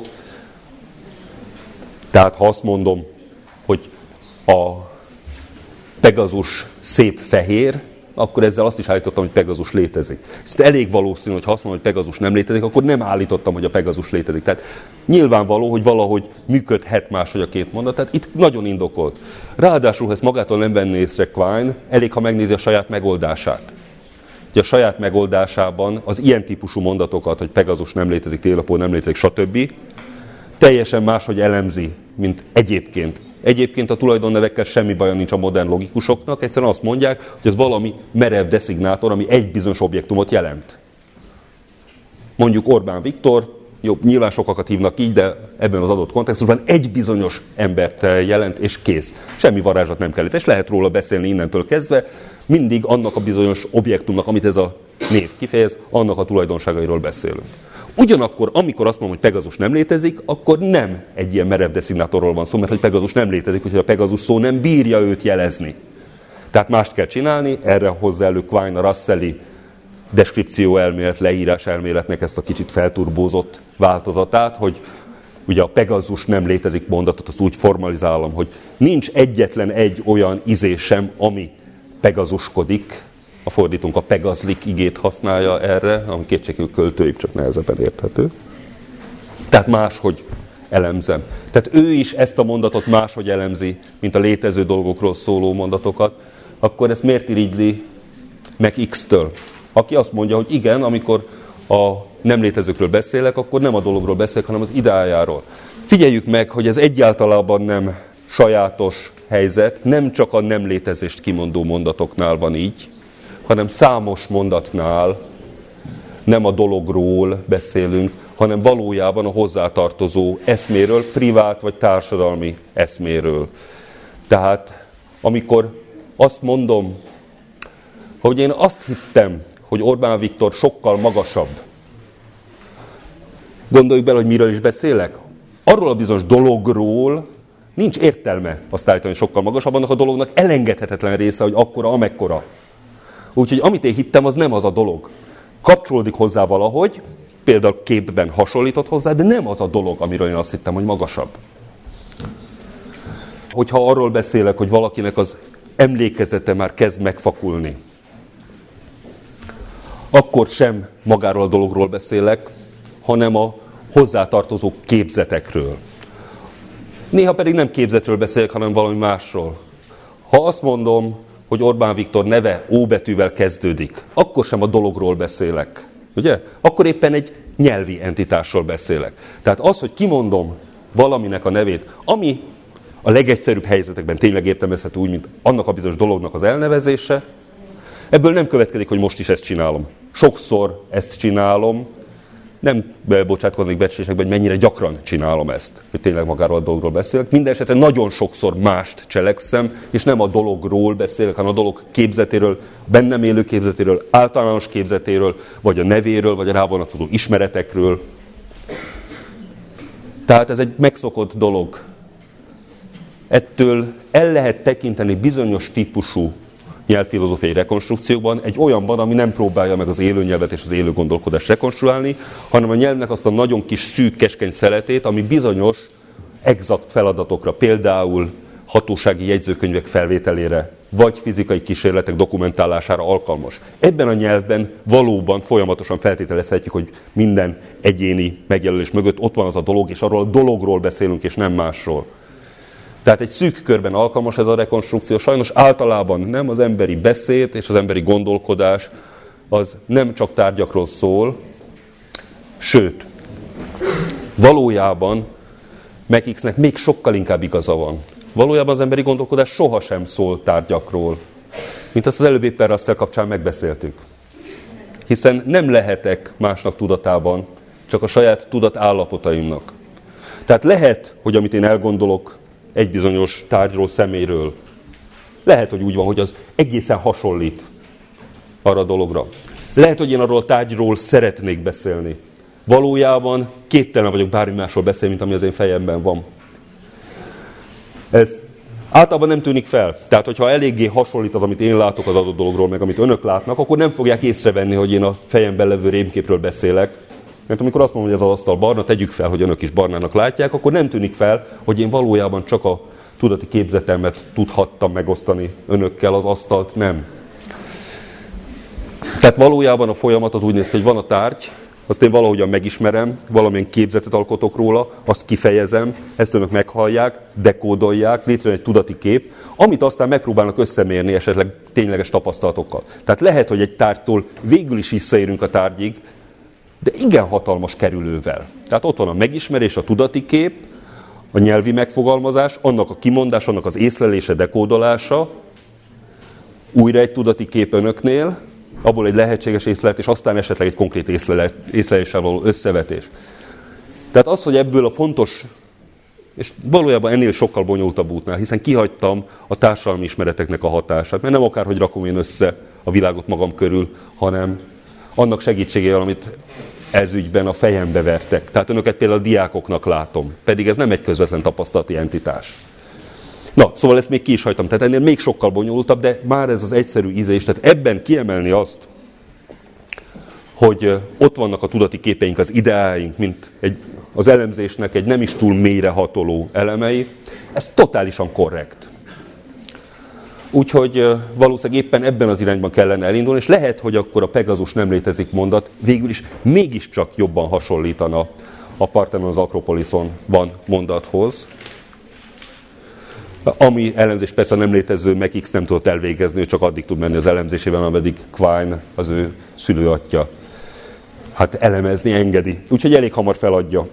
tehát ha azt mondom, hogy a Pegazus szép fehér, akkor ezzel azt is állítottam, hogy Pegazus létezik. Ez elég valószínű, hogy ha azt mondom, hogy Pegazus nem létezik, akkor nem állítottam, hogy a Pegazus létezik. Tehát nyilvánvaló, hogy valahogy működhet máshogy a két mondat, tehát itt nagyon indokolt. Ráadásul, ha ezt magától nem venné észre Quine, elég, ha megnézi a saját megoldását. A saját megoldásában az ilyen típusú mondatokat, hogy Pegazus nem létezik, télapó nem létezik, stb. Teljesen máshogy elemzi, mint egyébként. Egyébként a tulajdonnevekkel semmi baja nincs a modern logikusoknak, egyszerűen azt mondják, hogy ez valami merev designátor, ami egy bizonyos objektumot jelent. Mondjuk Orbán Viktor, jó, nyilván sokakat hívnak így, de ebben az adott kontextusban egy bizonyos embert jelent, és kész. Semmi varázslat nem kell itt, és lehet róla beszélni innentől kezdve, mindig annak a bizonyos objektumnak, amit ez a név kifejez, annak a tulajdonságairól beszélünk. Ugyanakkor, amikor azt mondom, hogy Pegazus nem létezik, akkor nem egy ilyen merev designátorról van szó, mert hogy Pegazus nem létezik, úgyhogy a Pegazus szó nem bírja őt jelezni. Tehát mást kell csinálni, erre hozzá elő Quine a Russelli deskripció elmélet, leírás elméletnek ezt a kicsit felturbózott változatát, hogy ugye a Pegazus nem létezik mondatot, azt úgy formalizálom, hogy nincs egyetlen egy olyan izé sem, ami Pegazuskodik, a fordítunk a pegazlik igét használja erre, ami kétségkívül költőibb, csak nehezebben érthető. Tehát máshogy elemzem. Tehát ő is ezt a mondatot máshogy elemzi, mint a létező dolgokról szóló mondatokat, akkor ezt miért irigyli meg X-től? Aki azt mondja, hogy igen, amikor a nem létezőkről beszélek, akkor nem a dologról beszélek, hanem az ideájáról. Figyeljük meg, hogy ez egyáltalában nem sajátos helyzet, nem csak a nem létezést kimondó mondatoknál van így, hanem számos mondatnál nem a dologról beszélünk, hanem valójában a hozzátartozó eszméről, privát vagy társadalmi eszméről. Tehát amikor azt mondom, hogy én azt hittem, hogy Orbán Viktor sokkal magasabb, gondoljuk bele, hogy miről is beszélek. Arról a bizonyos dologról nincs értelme azt állítani, hogy sokkal magasabb, annak a dolognak elengedhetetlen része, hogy akkora, amekkora. Úgyhogy amit én hittem, az nem az a dolog. Kapcsolódik hozzá valahogy, például képben hasonlított hozzá, de nem az a dolog, amiről én azt hittem, hogy magasabb. Hogyha arról beszélek, hogy valakinek az emlékezete már kezd megfakulni, akkor sem magáról a dologról beszélek, hanem a hozzátartozó képzetekről. Néha pedig nem képzetről beszélek, hanem valami másról. Ha azt mondom, hogy Orbán Viktor neve O betűvel kezdődik, akkor sem a dologról beszélek. Ugye? Akkor éppen egy nyelvi entitásról beszélek. Tehát az, hogy kimondom valaminek a nevét, ami a legegyszerűbb helyzetekben tényleg értelmezhető úgy, mint annak a bizonyos dolognak az elnevezése, ebből nem következik, hogy most is ezt csinálom. Sokszor ezt csinálom, nem bocsátkoznék becslésekbe, hogy mennyire gyakran csinálom ezt, hogy tényleg magáról a dologról beszélek. Minden esetre nagyon sokszor mást cselekszem, és nem a dologról beszélek, hanem a dolog képzetéről, bennem élő képzetéről, általános képzetéről, vagy a nevéről, vagy a rá vonatkozó ismeretekről. Tehát ez egy megszokott dolog. Ettől el lehet tekinteni bizonyos típusú nyelvfilozófiai rekonstrukciókban, egy olyanban, ami nem próbálja meg az élő nyelvet és az élő gondolkodást rekonstruálni, hanem a nyelvnek azt a nagyon kis szűk, keskeny szeletét, ami bizonyos exakt feladatokra, például hatósági jegyzőkönyvek felvételére, vagy fizikai kísérletek dokumentálására alkalmas. Ebben a nyelvben valóban folyamatosan feltételezhetjük, hogy minden egyéni megjelölés mögött ott van az a dolog, és arról a dologról beszélünk, és nem másról. Tehát egy szűk körben alkalmas ez a rekonstrukció. Sajnos általában nem az emberi beszéd és az emberi gondolkodás az nem csak tárgyakról szól, sőt, valójában meg X-nek még sokkal inkább igaza van. Valójában az emberi gondolkodás sohasem szól tárgyakról, mint azt az előbb éppen Russell kapcsán megbeszéltük. Hiszen nem lehetek másnak tudatában, csak a saját tudatállapotaimnak. Tehát lehet, hogy amit én elgondolok egy bizonyos tárgyról, személyről, lehet, hogy úgy van, hogy az egészen hasonlít arra a dologra. Lehet, hogy én arról a tárgyról szeretnék beszélni. Valójában képtelen vagyok bármi másról beszélni, mint ami az én fejemben van. Ez általában nem tűnik fel. Tehát, hogyha eléggé hasonlít az, amit én látok az adott dologról, meg amit önök látnak, akkor nem fogják észrevenni, hogy én a fejemben levő rémképről beszélek. Mert amikor azt mondom, hogy ez az asztal barna, tegyük fel, hogy önök is barnának látják, akkor nem tűnik fel, hogy én valójában csak a tudati képzetemet tudhattam megosztani önökkel, az asztalt nem. Tehát valójában a folyamat az úgy néz ki, hogy van a tárgy, azt én valahogyan megismerem, valamilyen képzetet alkotok róla, azt kifejezem, ezt önök meghallják, dekódolják, létrejön egy tudati kép, amit aztán megpróbálnak összemérni esetleg tényleges tapasztalatokkal. Tehát lehet, hogy egy tárgytól végül is visszaérünk a tárgyig, de igen hatalmas kerülővel. Tehát ott van a megismerés, a tudati kép, a nyelvi megfogalmazás, annak a kimondás, annak az észlelése, dekódolása, újra egy tudati kép önöknél, abból egy lehetséges észlelet, és aztán esetleg egy konkrét észleléssel való összevetés. Tehát az, hogy ebből a fontos, és valójában ennél sokkal bonyolultabb útnál, hiszen kihagytam a társadalmi ismereteknek a hatását, mert nem akárhogy rakom én össze a világot magam körül, hanem annak segítségével, amit ez ügyben a fejembe vertek. Tehát önöket például a diákoknak látom, pedig ez nem egy közvetlen tapasztalati entitás. Na, szóval ezt még ki is hagytam, tehát ennél még sokkal bonyolultabb, de már ez az egyszerű ízés, tehát ebben kiemelni azt, hogy ott vannak a tudati képeink, az ideáink, mint egy, az elemzésnek egy nem is túl mélyre hatoló elemei, ez totálisan korrekt. Úgyhogy valószínűleg éppen ebben az irányban kellene elindulni, és lehet, hogy akkor a Pegazus nem létezik mondat végül is mégiscsak jobban hasonlítana a Parthenon az Akropoliszon van mondathoz, ami elemzés persze nem létező, meg X nem tudott elvégezni, ő csak addig tud menni az elemzésében, ameddig Quine, az ő szülőatja, hát elemezni engedi. Úgyhogy elég hamar feladja.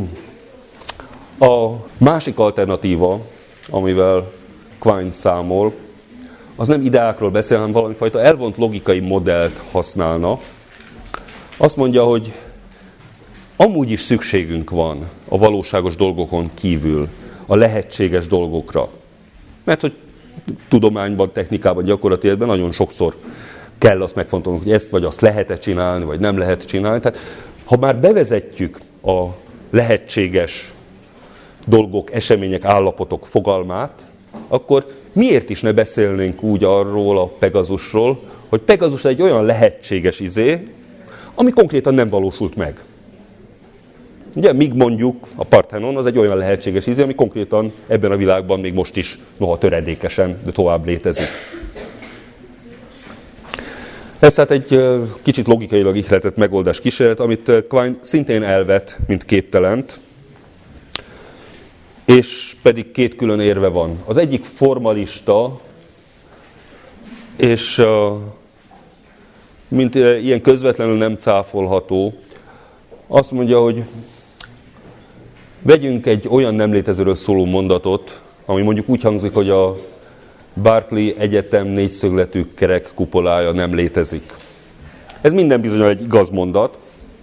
A másik alternatíva, amivel Quine számol, az nem ideákról beszél, hanem valami fajta elvont logikai modellt használna. Azt mondja, hogy amúgy is szükségünk van a valóságos dolgokon kívül a lehetséges dolgokra. Mert hogy tudományban, technikában, gyakorlati életben nagyon sokszor kell azt megfontolnunk, hogy ezt vagy azt lehet-e csinálni, vagy nem lehet csinálni. Tehát ha már bevezetjük a lehetséges dolgok, események, állapotok fogalmát, akkor miért is ne beszélnénk úgy arról a Pegazusról, hogy Pegazus egy olyan lehetséges izé, ami konkrétan nem valósult meg. Ugye, míg mondjuk a Parthenon az egy olyan lehetséges izé, ami konkrétan ebben a világban még most is, noha töredékesen, de tovább létezik. Ez hát egy kicsit logikailag ihletett megoldás kísérlet, amit Quine szintén elvet, mint képtelent, és pedig két külön érve van. Az egyik formalista, és mint ilyen közvetlenül nem cáfolható, azt mondja, hogy vegyünk egy olyan nem létezőről szóló mondatot, ami mondjuk úgy hangzik, hogy a Berkeley Egyetem négyszögletű kerek kupolája nem létezik. Ez minden bizonnyal egy igaz mondat.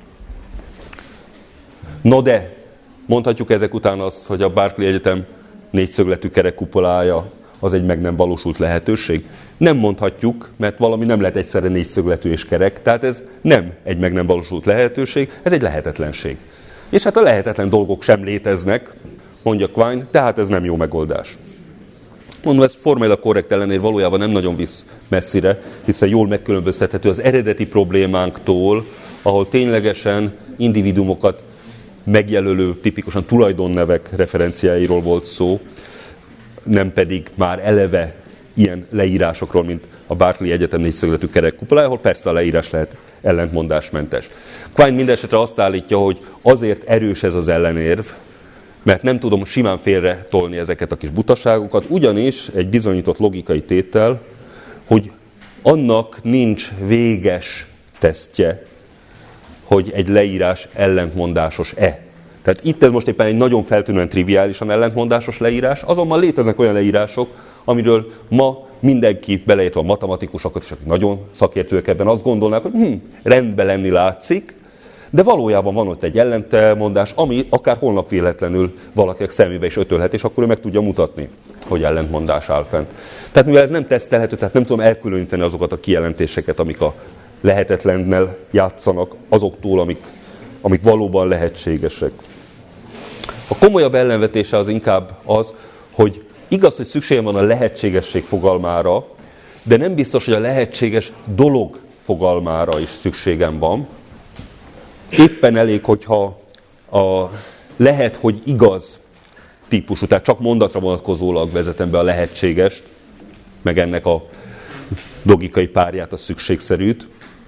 No de, mondhatjuk ezek után azt, hogy a Berkeley Egyetem négyszögletű kerek kupolája az egy meg nem valósult lehetőség. Nem mondhatjuk, mert valami nem lehet egyszerre négyszögletű és kerek, tehát ez nem egy meg nem valósult lehetőség, ez egy lehetetlenség. És hát a lehetetlen dolgok sem léteznek, mondja Quine, tehát ez nem jó megoldás. Mondom, ez formailag korrekt ellenére valójában nem nagyon visz messzire, hiszen jól megkülönböztethető az eredeti problémánktól, ahol ténylegesen individuumokat megjelölő, tipikusan tulajdonnevek referenciáiról volt szó, nem pedig már eleve ilyen leírásokról, mint a Berkeley Egyetem négyszögletű kerek kupolája, ahol persze a leírás lehet ellentmondásmentes. Quine mindesetre azt állítja, hogy azért erős ez az ellenérv, mert nem tudom simán félre tolni ezeket a kis butaságokat, ugyanis egy bizonyított logikai tétel, hogy annak nincs véges tesztje, hogy egy leírás ellentmondásos-e. Tehát itt ez most éppen egy nagyon feltűnően triviálisan ellentmondásos leírás, azonban léteznek olyan leírások, amiről ma mindenki, beleértve a matematikusokat is, akik nagyon szakértőek ebben, azt gondolnák, hogy hm, rendben lenni látszik, de valójában van ott egy ellentmondás, ami akár holnap véletlenül valakinek szemébe is ötölhet, és akkor ő meg tudja mutatni, hogy ellentmondás áll fent. Tehát mivel ez nem tesztelhető, tehát nem tudom elkülöníteni azokat a kijelentéseket, amik a lehetetlennel játszanak, azoktól, amik, amik valóban lehetségesek. A komolyabb ellenvetése az inkább az, hogy igaz, hogy szükségem van a lehetségesség fogalmára, de nem biztos, hogy a lehetséges dolog fogalmára is szükségem van. Éppen elég, hogyha a lehet, hogy igaz típusú, tehát csak mondatra vonatkozólag vezetem be a lehetségest, meg ennek a logikai párját, a szükségszerűt.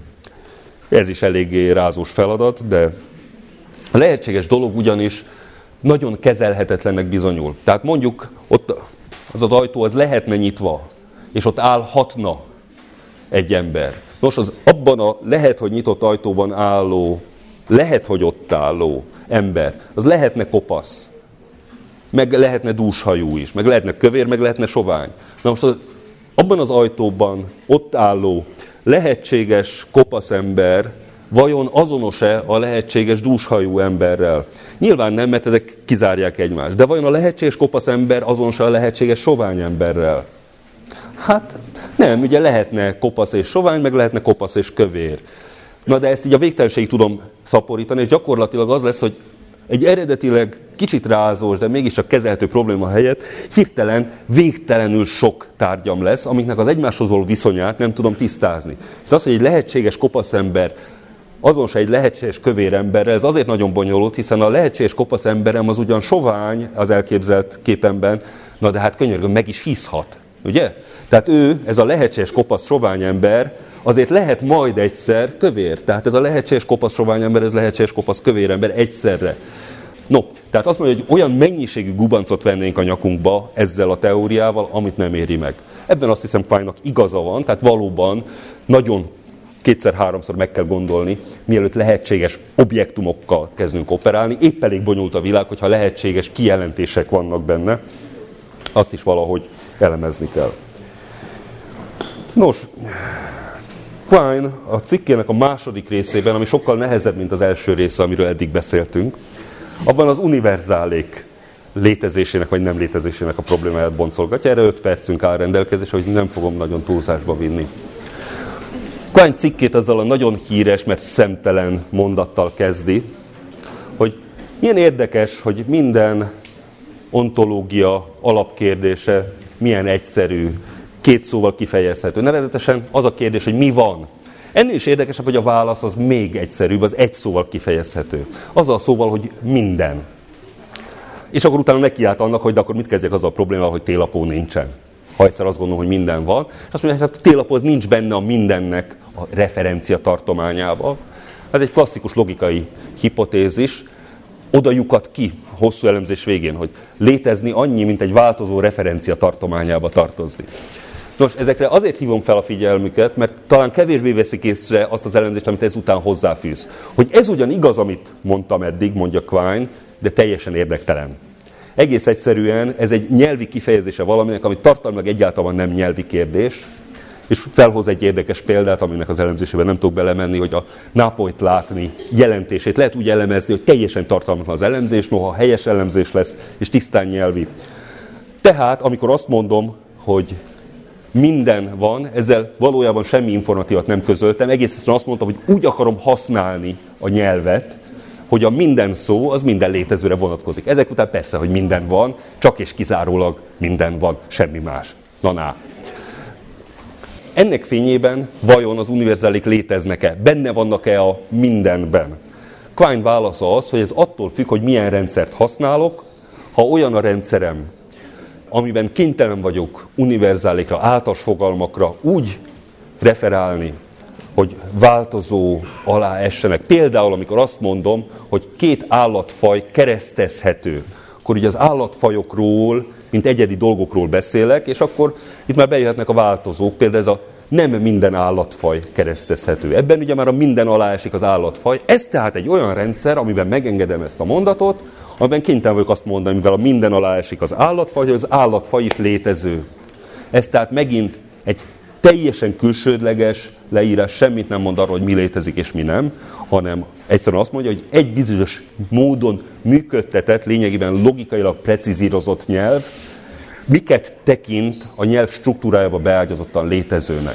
Ez is eléggé rázós feladat, de a lehetséges dolog ugyanis nagyon kezelhetetlennek bizonyul. Tehát mondjuk ott az az ajtó az lehetne nyitva, és ott állhatna egy ember. Nos, az abban a lehet, hogy nyitott ajtóban álló, lehet, hogy ott álló ember, az lehetne kopasz, meg lehetne dúshajú is, meg lehetne kövér, meg lehetne sovány. Na most az, abban az ajtóban ott álló lehetséges kopasz ember vajon azonos-e a lehetséges dúshajú emberrel? Nyilván nem, mert ezek kizárják egymást. De vajon a lehetséges kopasz ember azonos-e a lehetséges sovány emberrel? Hát nem, ugye lehetne kopasz és sovány, meg lehetne kopasz és kövér. Na de ezt így a végtelenségig tudom szaporítani, és gyakorlatilag az lesz, hogy egy eredetileg kicsit rázós, de mégiscsak kezelhető probléma helyett hirtelen végtelenül sok tárgyam lesz, amiknek az egymáshoz való viszonyát nem tudom tisztázni. Ez az, hogy egy lehetséges kopasz ember azonos egy lehetséges kövér emberrel, ez azért nagyon bonyolult, hiszen a lehetséges kopasz emberem az ugyan sovány az elképzelt képemben, na de hát könyörgöm, meg is hiszhat, ugye? Tehát ő, ez a lehetséges kopasz sovány ember, azért lehet majd egyszer kövér. Tehát ez a lehetséges kopasz sovány ember, ez lehetséges kopasz kövér ember egyszerre. No, tehát azt mondja, hogy olyan mennyiségű gubancot vennénk a nyakunkba ezzel a teóriával, amit nem éri meg. Ebben azt hiszem Quinenak igaza van, tehát valóban nagyon kétszer-háromszor meg kell gondolni, mielőtt lehetséges objektumokkal kezdünk operálni. Épp elég bonyolult a világ, hogyha lehetséges kijelentések vannak benne, azt is valahogy elemezni kell. Nos, Quine a cikkének a második részében, ami sokkal nehezebb, mint az első része, amiről eddig beszéltünk, abban az univerzálék létezésének vagy nem létezésének a problémáját boncolgatja. Erre öt percünk áll rendelkezésre, hogy nem fogom nagyon túlzásba vinni. Quine cikkét azzal a nagyon híres, mert szemtelen mondattal kezdi, hogy milyen érdekes, hogy minden ontológia alapkérdése milyen egyszerű, két szóval kifejezhető. Nevezetesen az a kérdés, hogy mi van. Ennél is érdekesebb, hogy a válasz az még egyszerűbb, az egy szóval kifejezhető. Azzal a szóval, hogy minden. És akkor utána nekiállt annak, hogy de akkor mit kezdjek azzal a problémával, hogy télapó nincsen. Ha egyszer azt gondolom, hogy minden van. És azt mondja, hogy hát a télapó az nincs benne a mindennek a referencia tartományába. Ez egy klasszikus logikai hipotézis. Oda lyukadt ki hosszú elemzés végén, hogy létezni annyi, mint egy változó referencia tartományába tartozni. Nos, ezekre azért hívom fel a figyelmüket, mert talán kevésbé veszik észre azt az elemzést, amit ezután hozzáfűz. Hogy ez ugyan igaz, amit mondtam eddig, mondja Quine, de teljesen érdektelen. Egész egyszerűen ez egy nyelvi kifejezése valaminek, ami tartalmilag egyáltalán nem nyelvi kérdés, és felhoz egy érdekes példát, aminek az elemzésében nem tudok belemenni, hogy a nápolyt látni jelentését lehet úgy elemezni, hogy teljesen tartalmatlan az elemzés, noha helyes elemzés lesz, és tisztán nyelvi. Tehát, amikor azt mondom, hogy minden van, ezzel valójában semmi informatívat nem közöltem, egész egyszerűen azt mondtam, hogy úgy akarom használni a nyelvet, hogy a minden szó az minden létezőre vonatkozik. Ezek után persze, hogy minden van, csak és kizárólag minden van, semmi más. Na-na. Ennek fényében vajon az univerzálék léteznek-e? Benne vannak-e a mindenben? Quine válasza az, hogy ez attól függ, hogy milyen rendszert használok. Ha olyan a rendszerem, amiben kénytelen vagyok univerzálékra, általános fogalmakra úgy referálni, hogy változó alá essenek. Például, amikor azt mondom, hogy két állatfaj keresztezhető, akkor ugye az állatfajokról, mint egyedi dolgokról beszélek, és akkor itt már bejöhetnek a változók, például ez a nem minden állatfaj keresztezhető. Ebben ugye már a minden alá esik az állatfaj. Ez tehát egy olyan rendszer, amiben megengedem ezt a mondatot, amiben kénytelen vagyok azt mondani, mivel a minden alá esik az állatfaj, hogy az állatfaj is létező. Ez tehát megint egy teljesen külsődleges leírás, semmit nem mond arról, hogy mi létezik és mi nem, hanem egyszerűen azt mondja, hogy egy bizonyos módon működtetett, lényegében logikailag precízírozott nyelv, miket tekint a nyelv struktúrájába beágyazottan létezőnek.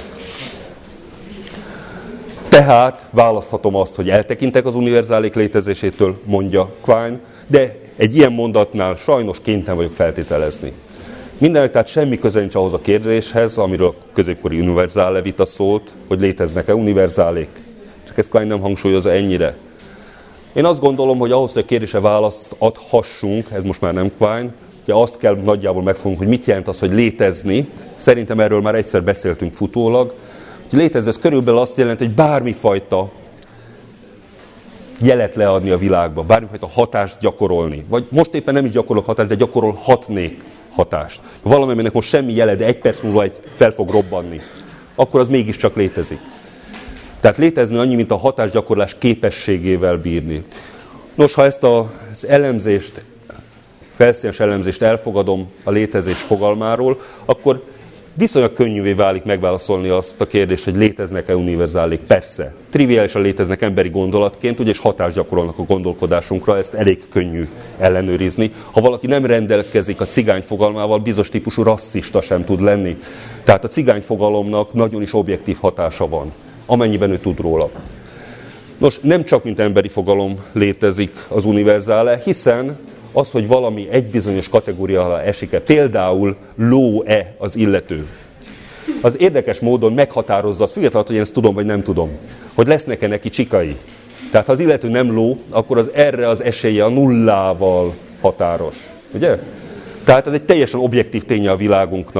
Tehát választhatom azt, hogy eltekintek az univerzálék létezésétől, mondja Quine, de egy ilyen mondatnál sajnos kénytelen vagyok feltételezni. Mindenek tehát semmi köze nincs ahhoz a kérdéshez, amiről a középkori univerzále vita szólt, hogy léteznek-e univerzálék. Csak ezt Quine nem hangsúlyozza ennyire. Én azt gondolom, hogy ahhoz, hogy a kérdésre választ adhassunk, ez most már nem Quine, ugye azt kell nagyjából megfogni, hogy mit jelent az, hogy létezni. Szerintem erről már egyszer beszéltünk futólag. Hogy létezni, ez körülbelül azt jelenti, hogy bármifajta jelet leadni a világba, bármifajta hatást gyakorolni. Vagy most éppen nem is gyakorolok hatást, de gyakorolhatnék hatást. Valami, aminek most semmi jele, de egy perc múlva egy fel fog robbanni. Akkor az mégiscsak létezik. Tehát létezni annyi, mint a hatásgyakorlás képességével bírni. Nos, ha ezt az elemzést, felszínes elemzést elfogadom a létezés fogalmáról, akkor viszonylag könnyűvé válik megválaszolni azt a kérdést, hogy léteznek-e univerzálék. Persze, triviálisan léteznek emberi gondolatként, ugye, és hatást gyakorolnak a gondolkodásunkra, ezt elég könnyű ellenőrizni. Ha valaki nem rendelkezik a cigány fogalmával, bizonyos típusú rasszista sem tud lenni. Tehát a cigány fogalomnak nagyon is objektív hatása van, amennyiben ő tud róla. Nos, nem csak mint emberi fogalom létezik az univerzále, hiszen az, hogy valami egy bizonyos kategória alá esik-e, például ló-e az illető, az érdekes módon meghatározza azt, függetlenül, hogy én ezt tudom vagy nem tudom, hogy lesznek-e neki csikai. Tehát ha az illető nem ló, akkor az erre az esélye a nullával határos. Ugye? Tehát ez egy teljesen objektív ténye a világunknak,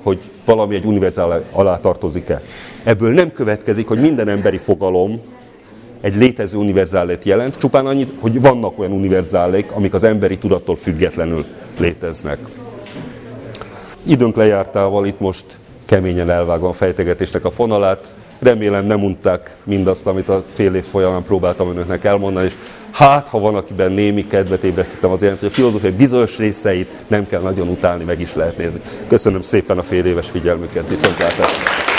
hogy valami egy univerzál alá tartozik-e. Ebből nem következik, hogy minden emberi fogalom egy létező univerzálet jelent, csupán annyit, hogy vannak olyan univerzálék, amik az emberi tudattól függetlenül léteznek. Időnk lejártával itt most keményen elvágom a fejtegetésnek a fonalát. Remélem nem unták mindazt, amit a fél év folyamán próbáltam önöknek elmondani, és hát, ha van, akiben némi kedvet ébresztettem azért, hogy a filozófiai bizonyos részeit nem kell nagyon utálni, meg is lehet nézni. Köszönöm szépen a fél éves figyelmüket, viszontlátásra!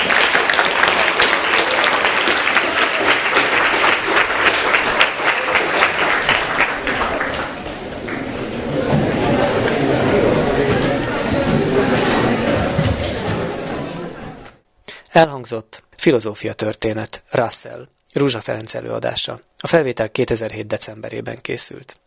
Elhangzott Filozófia történet, Russell, Ruzsa Ferenc előadása. A felvétel kétezer-hét decemberében készült.